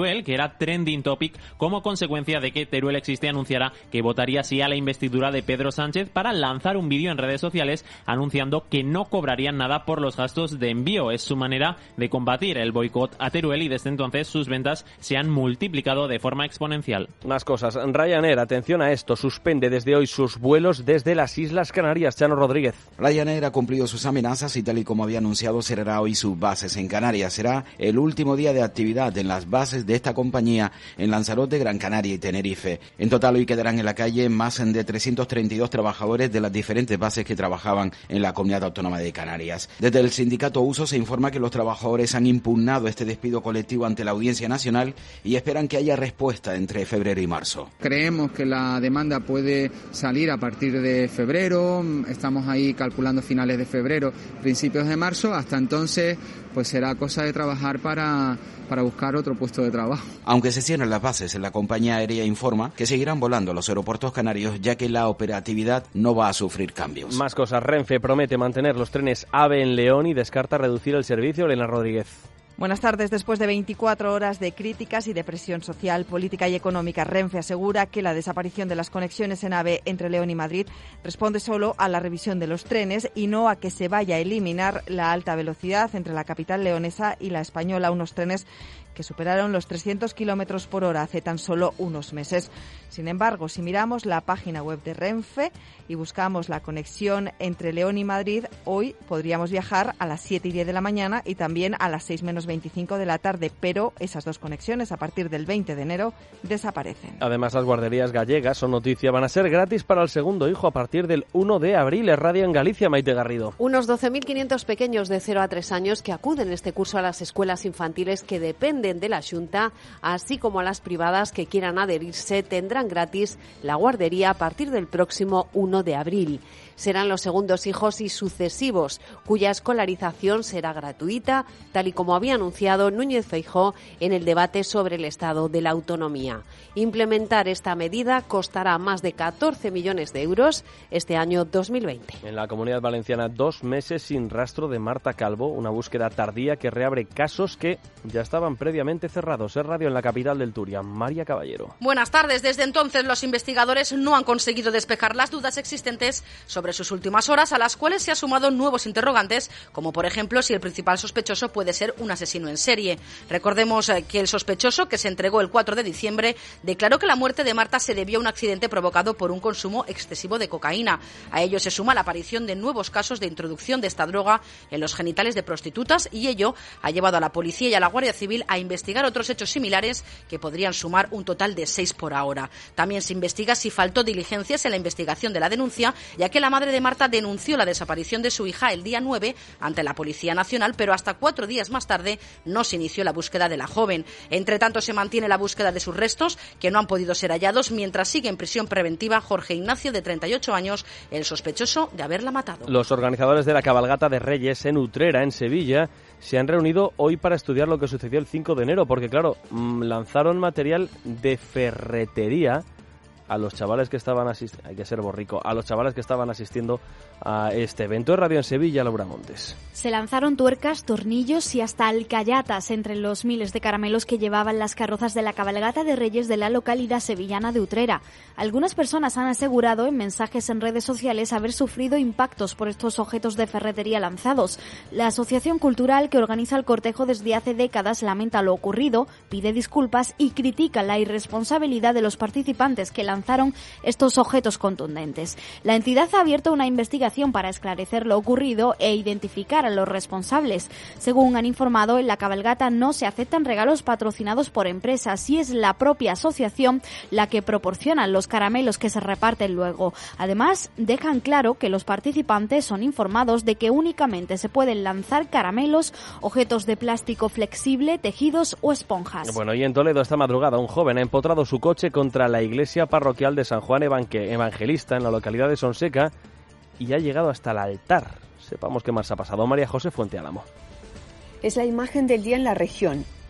considera trending topic como consecuencia de que Teruel Existe anunciara que votaría sí a la investidura de Pedro Sánchez para lanzar un vídeo en redes sociales anunciando que no cobrarían nada por los gastos de envío. Es su manera de combatir el boicot a Teruel y desde entonces sus ventas se han multiplicado de forma exponencial.
Más cosas. Ryanair, atención a esto, suspende desde hoy sus vuelos desde las Islas Canarias. Chano Rodríguez.
Ryanair ha cumplido sus amenazas y tal y como había anunciado cerrará hoy sus bases en Canarias. Será el último día de actividad en las bases de esta compañía en Lanzarote, Gran Canaria y Tenerife. En total hoy quedarán en la calle más de trescientos treinta y dos trabajadores de las diferentes bases que trabajaban en la Comunidad Autónoma de Canarias. Desde el sindicato Uso se informa que los trabajadores han impugnado este despido colectivo ante la Audiencia Nacional y esperan que haya respuesta entre febrero y marzo.
Creemos que la demanda puede salir a partir de febrero, estamos ahí calculando finales de febrero, principios de marzo. Hasta entonces pues será cosa de trabajar para, para buscar otro puesto de trabajo.
Aunque se cierren las bases, la compañía aérea informa que seguirán volando los aeropuertos canarios ya que la operatividad no va a sufrir cambios.
Más cosas. Renfe promete mantener los trenes AVE en León y descarta reducir el servicio. Elena Rodríguez.
Buenas tardes. Después de veinticuatro horas de críticas y de presión social, política y económica, Renfe asegura que la desaparición de las conexiones en AVE entre León y Madrid responde solo a la revisión de los trenes y no a que se vaya a eliminar la alta velocidad entre la capital leonesa y la española, unos trenes que superaron los trescientos kilómetros por hora hace tan solo unos meses. Sin embargo, si miramos la página web de Renfe y buscamos la conexión entre León y Madrid, hoy podríamos viajar a las siete y diez de la mañana y también a las seis menos veinticinco de la tarde, pero esas dos conexiones a partir del veinte de enero desaparecen.
Además, las guarderías gallegas, son noticia, van a ser gratis para el segundo hijo a partir del uno de abril. Es Radio en Galicia, Maite Garrido.
Unos doce mil quinientos pequeños de cero a tres años que acuden este curso a las escuelas infantiles que dependen de la Xunta, así como a las privadas que quieran adherirse, tendrán gratis la guardería a partir del próximo uno de abril. Serán los segundos hijos y sucesivos, cuya escolarización será gratuita, tal y como había anunciado Núñez Feijóo en el debate sobre el estado de la autonomía. Implementar esta medida costará más de catorce millones de euros este año dos mil veinte.
En la Comunidad Valenciana, dos meses sin rastro de Marta Calvo, una búsqueda tardía que reabre casos que ya estaban previamente cerrados. Es Radio en la capital del Turia, María Caballero.
Buenas tardes. Desde entonces los investigadores no han conseguido despejar las dudas existentes sobre sus últimas horas, a las cuales se han sumado nuevos interrogantes, como por ejemplo si el principal sospechoso puede ser un asesino en serie. Recordemos que el sospechoso, que se entregó el cuatro de diciembre, declaró que la muerte de Marta se debió a un accidente provocado por un consumo excesivo de cocaína. A ello se suma la aparición de nuevos casos de introducción de esta droga en los genitales de prostitutas y ello ha llevado a la policía y a la Guardia Civil a investigar otros hechos similares que podrían sumar un total de seis por ahora. También se investiga si faltó diligencias en la investigación de la denuncia, ya que la madre de Marta denunció la desaparición de su hija el día nueve ante la Policía Nacional, pero hasta cuatro días más tarde no se inició la búsqueda de la joven. Entre tanto, se mantiene la búsqueda de sus restos, que no han podido ser hallados, mientras sigue en prisión preventiva Jorge Ignacio, de treinta y ocho años, el sospechoso de haberla matado.
Los organizadores de la cabalgata de Reyes en Utrera, en Sevilla, se han reunido hoy para estudiar lo que sucedió el cinco de enero, porque claro, lanzaron material de ferretería a los chavales que estaban asistiendo, hay que ser borrico, a los chavales que estaban asistiendo a este evento. De Radio en Sevilla, Laura Montes.
Se lanzaron tuercas, tornillos y hasta alcayatas entre los miles de caramelos que llevaban las carrozas de la cabalgata de Reyes de la localidad sevillana de Utrera. Algunas personas han asegurado en mensajes en redes sociales haber sufrido impactos por estos objetos de ferretería lanzados. La asociación cultural que organiza el cortejo desde hace décadas lamenta lo ocurrido, pide disculpas y critica la irresponsabilidad de los participantes que lanzaron estos objetos contundentes. La entidad ha abierto una investigación para esclarecer lo ocurrido e identificar a los responsables. Según han informado, en la cabalgata no se aceptan regalos patrocinados por empresas y es la propia asociación la que proporciona los caramelos que se reparten luego. Además, dejan claro que los participantes son informados de que únicamente se pueden lanzar caramelos, objetos de plástico flexible, tejidos o esponjas.
Bueno, y en Toledo esta madrugada un joven ha empotrado su coche contra la iglesia parroquial de San Juan Evangelista en la localidad de Sonseca y ha llegado hasta el altar. Sepamos qué más ha pasado. María José Fuente Álamo.
Es la imagen del día en la región.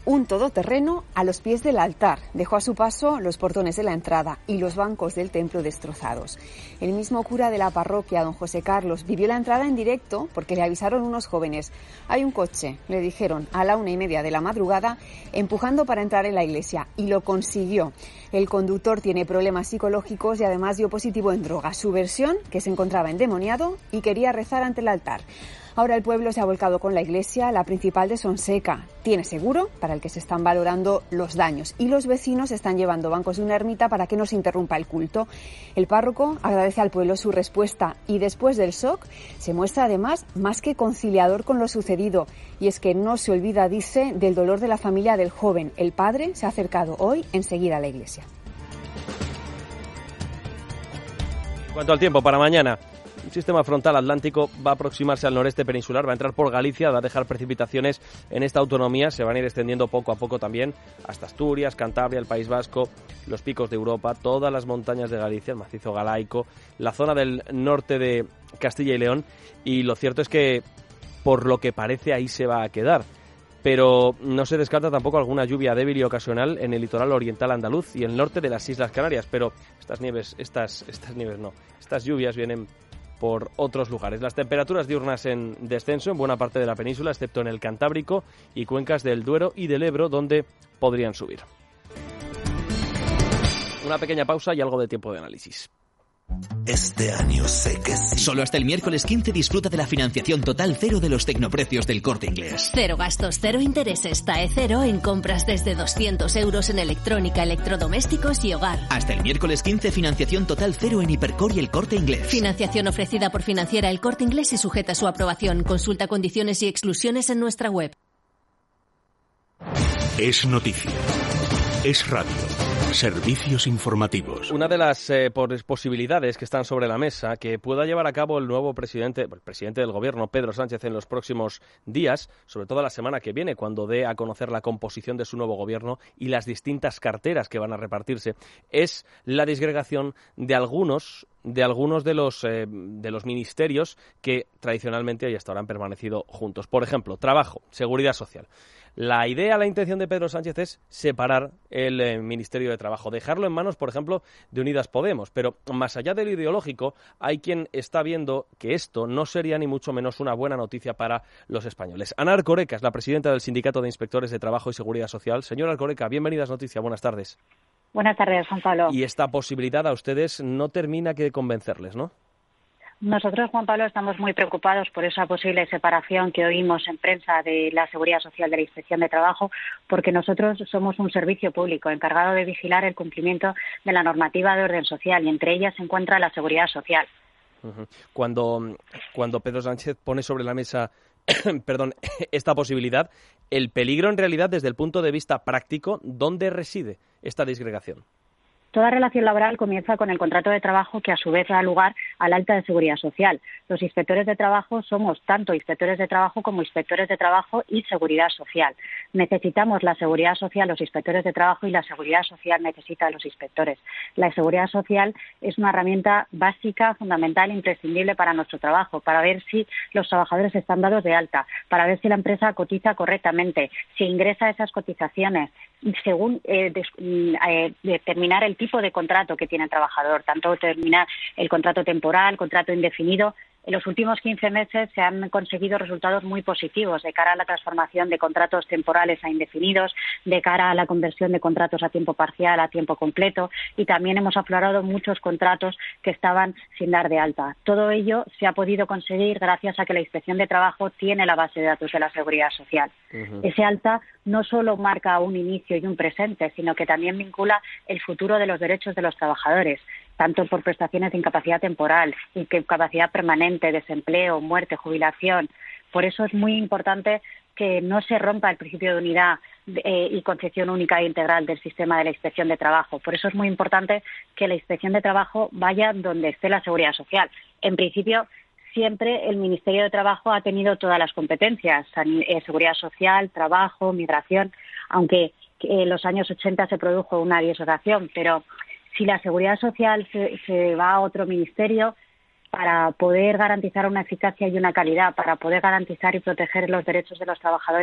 un todoterreno a los pies del altar. Dejó a su paso los portones de la entrada y los bancos del templo destrozados. El mismo cura de la parroquia, don José Carlos, vivió la entrada en directo porque le avisaron unos jóvenes. Hay un coche, le dijeron, a la una y media de la madrugada, empujando para entrar en la iglesia, y lo consiguió. El conductor tiene problemas psicológicos y además dio positivo en droga. Su versión, que se encontraba endemoniado y quería rezar ante el altar. Ahora el pueblo se ha volcado con la iglesia, la principal de Sonseca. Tiene seguro para el que se están valorando los daños y los vecinos están llevando bancos de una ermita para que no se interrumpa el culto. El párroco agradece al pueblo su respuesta y después del shock se muestra además más que conciliador con lo sucedido. Y es que no se olvida, dice, del dolor de la familia del joven. El padre se ha acercado hoy enseguida a la iglesia.
En cuanto al tiempo para mañana, un sistema frontal atlántico va a aproximarse al noreste peninsular, va a entrar por Galicia, va a dejar precipitaciones en esta autonomía, se van a ir extendiendo poco a poco también hasta Asturias, Cantabria, el País Vasco, los picos de Europa, todas las montañas de Galicia, el macizo galaico, la zona del norte de Castilla y León, y lo cierto es que por lo que parece ahí se va a quedar. Pero no se descarta tampoco alguna lluvia débil y ocasional en el litoral oriental andaluz y el norte de las Islas Canarias, pero estas nieves, estas, estas nieves no, estas lluvias vienen por otros lugares. Las temperaturas diurnas en descenso en buena parte de la península, excepto en el Cantábrico y cuencas del Duero y del Ebro, donde podrían subir. Una pequeña pausa y algo de tiempo de análisis.
Este año sé que sí. Solo hasta el miércoles quince disfruta de la financiación total cero de los tecnoprecios del Corte Inglés.
Cero gastos, cero intereses, T A E cero en compras desde doscientos euros en electrónica, electrodomésticos y hogar.
Hasta el miércoles quince financiación total cero en Hipercor y el Corte Inglés.
Financiación ofrecida por Financiera El Corte Inglés y sujeta a su aprobación. Consulta condiciones y exclusiones en nuestra web.
Es noticia. Es radio. Servicios informativos.
Una de las eh, posibilidades que están sobre la mesa que pueda llevar a cabo el nuevo presidente, el presidente del gobierno, Pedro Sánchez, en los próximos días, sobre todo la semana que viene, cuando dé a conocer la composición de su nuevo gobierno y las distintas carteras que van a repartirse, es la disgregación de algunos de algunos de los eh, de los ministerios que tradicionalmente y hasta ahora han permanecido juntos. Por ejemplo, trabajo, seguridad social. La idea, la intención de Pedro Sánchez es separar el eh, Ministerio de Trabajo, dejarlo en manos, por ejemplo, de Unidas Podemos. Pero más allá del ideológico, hay quien está viendo que esto no sería ni mucho menos una buena noticia para los españoles. Ana Arcoreca es la presidenta del Sindicato de Inspectores de Trabajo y Seguridad Social. Señora Arcoreca, bienvenidas Noticias, buenas tardes.
Buenas tardes, Juan Pablo.
Y esta posibilidad a ustedes no termina que convencerles, ¿no?
Nosotros, Juan Pablo, estamos muy preocupados por esa posible separación que oímos en prensa de la Seguridad Social de la Inspección de Trabajo, porque nosotros somos un servicio público encargado de vigilar el cumplimiento de la normativa de orden social y entre ellas se encuentra la Seguridad Social.
Cuando, cuando Pedro Sánchez pone sobre la mesa perdón, esta posibilidad, el peligro en realidad desde el punto de vista práctico, ¿dónde reside esta disgregación?
Toda relación laboral comienza con el contrato de trabajo que a su vez da lugar al alta de seguridad social. Los inspectores de trabajo somos tanto inspectores de trabajo como inspectores de trabajo y seguridad social. Necesitamos la seguridad social, los inspectores de trabajo, y la seguridad social necesita a los inspectores. La seguridad social es una herramienta básica, fundamental, imprescindible para nuestro trabajo, para ver si los trabajadores están dados de alta, para ver si la empresa cotiza correctamente, si ingresa esas cotizaciones, según eh, des, eh, determinar el tipo de contrato que tiene el trabajador, tanto terminar el contrato temporal, contrato indefinido. En los últimos quince meses se han conseguido resultados muy positivos de cara a la transformación de contratos temporales a indefinidos, de cara a la conversión de contratos a tiempo parcial a tiempo completo, y también hemos aflorado muchos contratos que estaban sin dar de alta. Todo ello se ha podido conseguir gracias a que la Inspección de Trabajo tiene la base de datos de la Seguridad Social. Uh-huh. Ese alta no solo marca un inicio y un presente, sino que también vincula el futuro de los derechos de los trabajadores, tanto por prestaciones de incapacidad temporal, incapacidad permanente, desempleo, muerte, jubilación. Por eso es muy importante que no se rompa el principio de unidad eh, y concepción única e integral del sistema de la Inspección de Trabajo. Por eso es muy importante que la Inspección de Trabajo vaya donde esté la Seguridad Social. En principio, siempre el Ministerio de Trabajo ha tenido todas las competencias, eh, seguridad social, trabajo, migración, aunque en los años ochenta se produjo una disociación, pero si la seguridad social se, se va a otro ministerio, para poder garantizar una eficacia y una calidad, para poder garantizar y proteger los derechos de los trabajadores,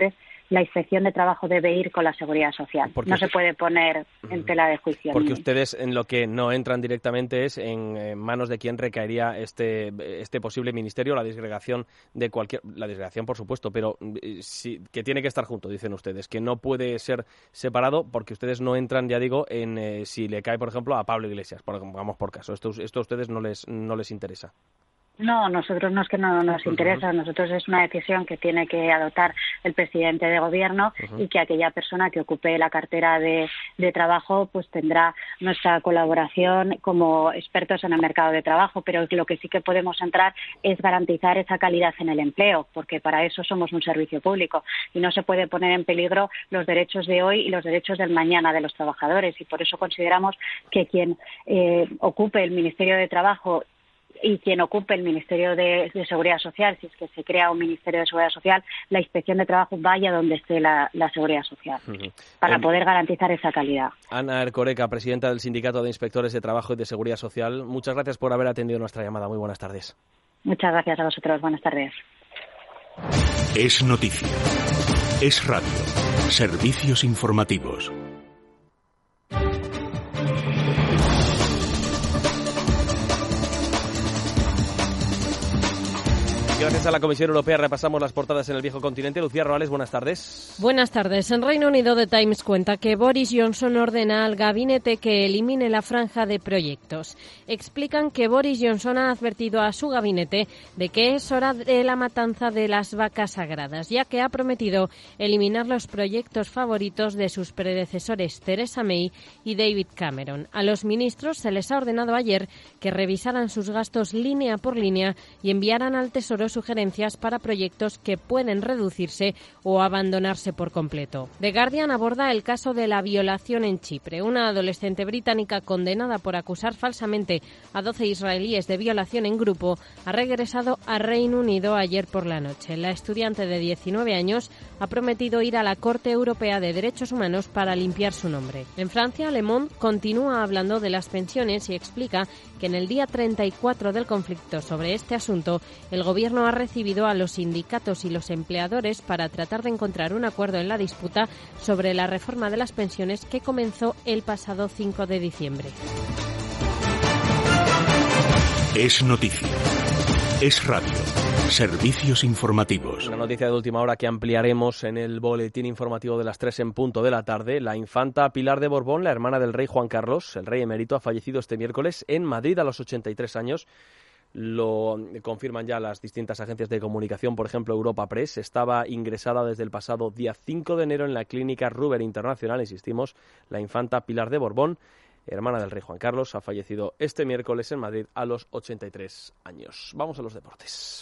la Inspección de Trabajo debe ir con la Seguridad Social.
Porque
no se puede poner en tela de juicio.
Porque ustedes en lo que no entran directamente es en, en manos de quién recaería este este posible ministerio, la disgregación de cualquier... La disgregación, por supuesto, pero eh, sí, que tiene que estar junto, dicen ustedes, que no puede ser separado porque ustedes no entran, ya digo, en eh, si le cae, por ejemplo, a Pablo Iglesias, por, vamos por caso. Esto, esto a ustedes no les, no les interesa.
No, nosotros no es que no nos interesa, nosotros es una decisión que tiene que adoptar el presidente de gobierno uh-huh. y que aquella persona que ocupe la cartera de, de trabajo pues tendrá nuestra colaboración como expertos en el mercado de trabajo, pero lo que sí que podemos entrar es garantizar esa calidad en el empleo, porque para eso somos un servicio público y no se puede poner en peligro los derechos de hoy y los derechos del mañana de los trabajadores, y por eso consideramos que quien eh, ocupe el Ministerio de Trabajo y quien ocupe el Ministerio de, de Seguridad Social, si es que se crea un Ministerio de Seguridad Social, la Inspección de Trabajo vaya donde esté la, la Seguridad Social, uh-huh. para um, poder garantizar esa calidad.
Ana Ercoreca, presidenta del Sindicato de Inspectores de Trabajo y de Seguridad Social, muchas gracias por haber atendido nuestra llamada. Muy buenas tardes.
Muchas gracias a vosotros. Buenas tardes.
Es noticia. Es radio. Servicios informativos.
Gracias a la Comisión Europea repasamos las portadas en el viejo continente. Lucía Roales, buenas tardes.
Buenas tardes. En Reino Unido, The Times cuenta que Boris Johnson ordena al gabinete que elimine la franja de proyectos. Explican que Boris Johnson ha advertido a su gabinete de que es hora de la matanza de las vacas sagradas, ya que ha prometido eliminar los proyectos favoritos de sus predecesores Theresa May y David Cameron. A los ministros se les ha ordenado ayer que revisaran sus gastos línea por línea y enviaran al Tesoro sugerencias para proyectos que pueden reducirse o abandonarse por completo. The Guardian aborda el caso de la violación en Chipre. Una adolescente británica condenada por acusar falsamente a doce israelíes de violación en grupo ha regresado a Reino Unido ayer por la noche. La estudiante de diecinueve años ha prometido ir a la Corte Europea de Derechos Humanos para limpiar su nombre. En Francia, Le Monde continúa hablando de las pensiones y explica que en el día treinta y cuatro del conflicto sobre este asunto, el gobierno ha recibido a los sindicatos y los empleadores para tratar de encontrar un acuerdo en la disputa sobre la reforma de las pensiones que comenzó el pasado cinco de diciembre.
Es noticia. Es radio. Servicios informativos.
Una noticia de última hora que ampliaremos en el boletín informativo de las tres en punto de la tarde. La infanta Pilar de Borbón, la hermana del rey Juan Carlos, el rey emérito, ha fallecido este miércoles en Madrid a los ochenta y tres años. Lo confirman ya las distintas agencias de comunicación, por ejemplo Europa Press. Estaba ingresada desde el pasado día cinco de enero en la clínica Ruber Internacional, insistimos. La infanta Pilar de Borbón, hermana del rey Juan Carlos, ha fallecido este miércoles en Madrid a los ochenta y tres años. Vamos a los deportes.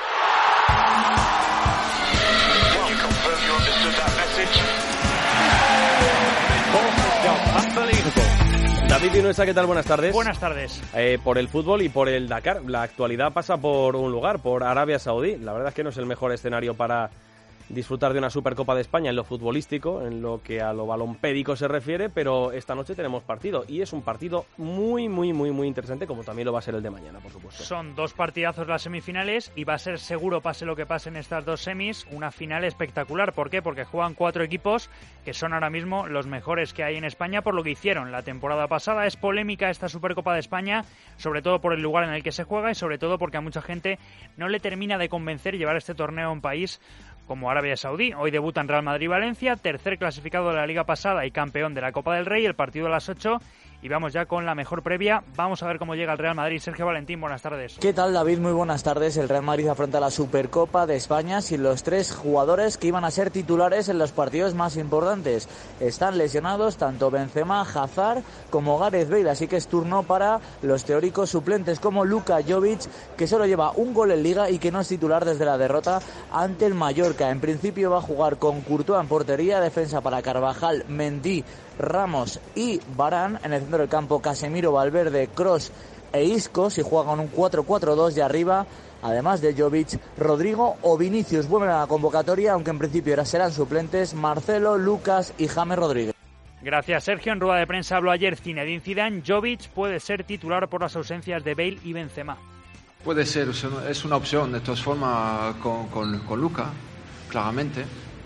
David Vinuesa, ¿qué tal? Buenas tardes.
Buenas tardes.
Eh, por el fútbol y por el Dakar, la actualidad pasa por un lugar, por Arabia Saudí. La verdad es que no es el mejor escenario para disfrutar de una Supercopa de España en lo futbolístico, en lo que a lo balompédico se refiere, pero esta noche tenemos partido y es un partido muy, muy, muy, muy interesante, como también lo va a ser el de mañana, por supuesto.
Son dos partidazos las semifinales y va a ser seguro, pase lo que pase en estas dos semis, una final espectacular. ¿Por qué? Porque juegan cuatro equipos que son ahora mismo los mejores que hay en España por lo que hicieron la temporada pasada. Es polémica esta Supercopa de España, sobre todo por el lugar en el que se juega y sobre todo porque a mucha gente no le termina de convencer llevar este torneo a un país como Arabia Saudí. Hoy debutan Real Madrid y Valencia, tercer clasificado de la Liga pasada y campeón de la Copa del Rey, el partido a las ocho. Y vamos ya con la mejor previa. Vamos a ver cómo llega el Real Madrid. Sergio Valentín, buenas tardes.
¿Qué tal, David? Muy buenas tardes. El Real Madrid afronta la Supercopa de España sin los tres jugadores que iban a ser titulares en los partidos más importantes. Están lesionados tanto Benzema, Hazard como Gareth Bale, así que es turno para los teóricos suplentes como Luka Jovic, que solo lleva un gol en Liga y que no es titular desde la derrota ante el Mallorca. En principio va a jugar con Courtois en portería, defensa para Carvajal, Mendy, Ramos y Varane. En el centro del campo, Casemiro, Valverde, Kroos e Isco. Si juega con un cuatro cuatro dos de arriba, además de Jovic, Rodrigo o Vinicius vuelven a la convocatoria, aunque en principio serán suplentes Marcelo, Lucas y James Rodríguez.
Gracias, Sergio. En rueda de prensa habló ayer Zinedine Zidane. Jovic puede ser titular por las ausencias de Bale y Benzema.
Puede ser, es una opción de todas formas con, con, con Luka, claramente.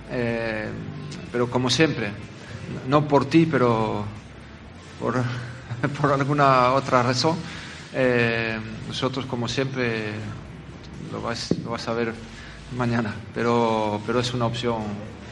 eh, pero como siempre, no por ti, pero por, por alguna otra razón, eh, nosotros como siempre lo vas, lo vas a ver mañana, pero, pero es una opción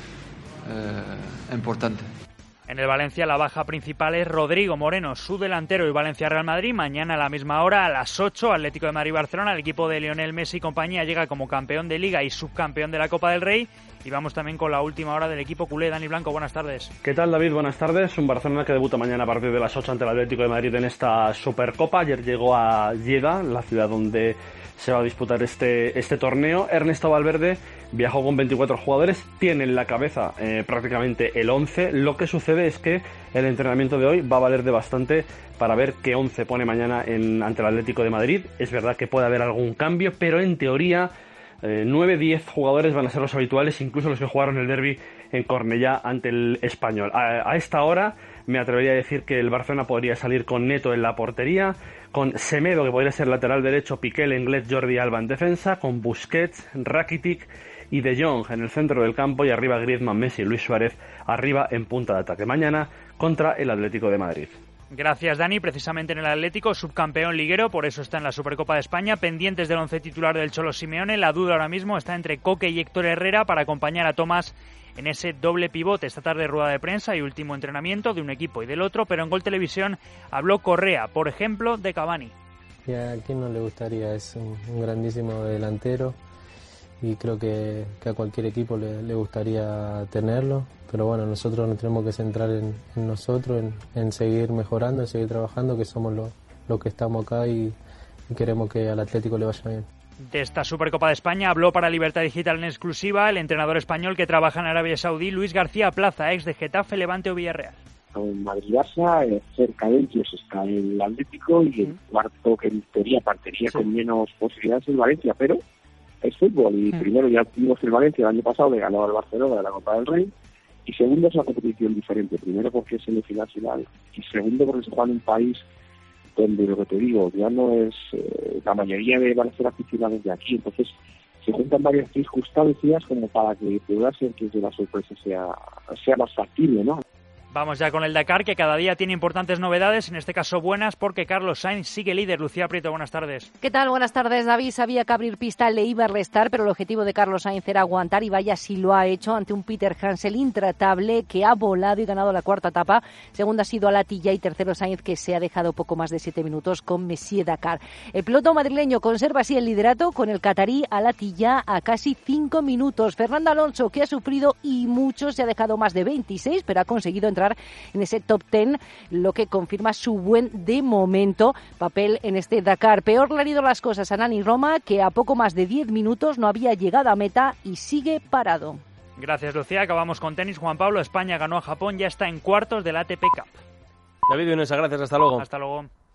eh, importante.
En el Valencia la baja principal es Rodrigo Moreno, su delantero, y Valencia-Real Madrid. Mañana a la misma hora, a las ocho, Atlético de Madrid-Barcelona. El equipo de Lionel Messi y compañía llega como campeón de Liga y subcampeón de la Copa del Rey. Y vamos también con la última hora del equipo culé. Dani Blanco, buenas tardes.
¿Qué tal, David? Buenas tardes. Un Barcelona que debuta mañana a partir de las ocho ante el Atlético de Madrid en esta Supercopa. Ayer llegó a Lleida, la ciudad donde se va a disputar este, este torneo. Ernesto Valverde viajó con veinticuatro jugadores, tiene en la cabeza eh, prácticamente el once. Lo que sucede es que el entrenamiento de hoy va a valer de bastante para ver qué once pone mañana en, ante el Atlético de Madrid. Es verdad que puede haber algún cambio, pero en teoría eh, nueve diez jugadores van a ser los habituales, incluso los que jugaron el derbi en Cornellá ante el Español. A, a esta hora me atrevería a decir que el Barcelona podría salir con Neto en la portería, con Semedo, que podría ser lateral derecho, Piqué, Lenglet, Jordi Alba en defensa, con Busquets, Rakitic y De Jong en el centro del campo, y arriba Griezmann, Messi y Luis Suárez arriba en punta de ataque. Mañana contra el Atlético de Madrid.
Gracias, Dani. Precisamente en el Atlético, subcampeón liguero, por eso está en la Supercopa de España. Pendientes del once titular del Cholo Simeone, la duda ahora mismo está entre Coque y Héctor Herrera para acompañar a Tomás en ese doble pivote. Esta tarde rueda de prensa y último entrenamiento de un equipo y del otro, pero en Gol Televisión habló Correa, por ejemplo, de Cavani.
¿Y a quién no le gustaría? Es un, un grandísimo delantero y creo que, que a cualquier equipo le, le gustaría tenerlo, pero bueno, nosotros nos tenemos que centrar en, en nosotros, en, en seguir mejorando, en seguir trabajando, que somos los lo que estamos acá y, y queremos que al Atlético le vaya bien.
De esta Supercopa de España habló para Libertad Digital en exclusiva el entrenador español que trabaja en Arabia Saudí, Luis García Plaza, ex de Getafe, Levante o Villarreal.
En Madrid-Barça, eh, cerca de ellos está el Atlético y el cuarto que en teoría partiría sí. con menos posibilidades es el Valencia, pero es fútbol y mm. primero ya tuvimos el Valencia el año pasado, le ganó al Barcelona de la Copa del Rey, y segundo es una competición diferente, primero porque es semifinal final y segundo porque se juega en un país donde lo que te digo, ya no es, eh, la mayoría de van a ser aficionados de aquí, entonces se juntan varias circunstancias como para que pueda ser que la sorpresa sea, sea más factible, ¿no?
Vamos ya con el Dakar, que cada día tiene importantes novedades, en este caso buenas, porque Carlos Sainz sigue líder. Lucía Prieto, buenas tardes.
¿Qué tal? Buenas tardes, David. Sabía que abrir pista le iba a restar, pero el objetivo de Carlos Sainz era aguantar, y vaya si lo ha hecho ante un Peter Hansel intratable que ha volado y ganado la cuarta etapa. Segunda ha sido Alatilla y tercero Sainz, que se ha dejado poco más de siete minutos con Messier Dakar. El piloto madrileño conserva así el liderato con el catarí Alatilla a casi cinco minutos. Fernando Alonso, que ha sufrido y mucho, se ha dejado más de veintiséis, pero ha conseguido entrar en ese top diez, lo que confirma su buen, de momento, papel en este Dakar. Peor le han ido las cosas a Nani Roma, que a poco más de diez minutos no había llegado a meta y sigue parado.
Gracias, Lucía. Acabamos con tenis. Juan Pablo, España ganó a Japón, ya está en cuartos del A T P Cup.
David Vinuesa, gracias. Hasta luego.
Hasta luego.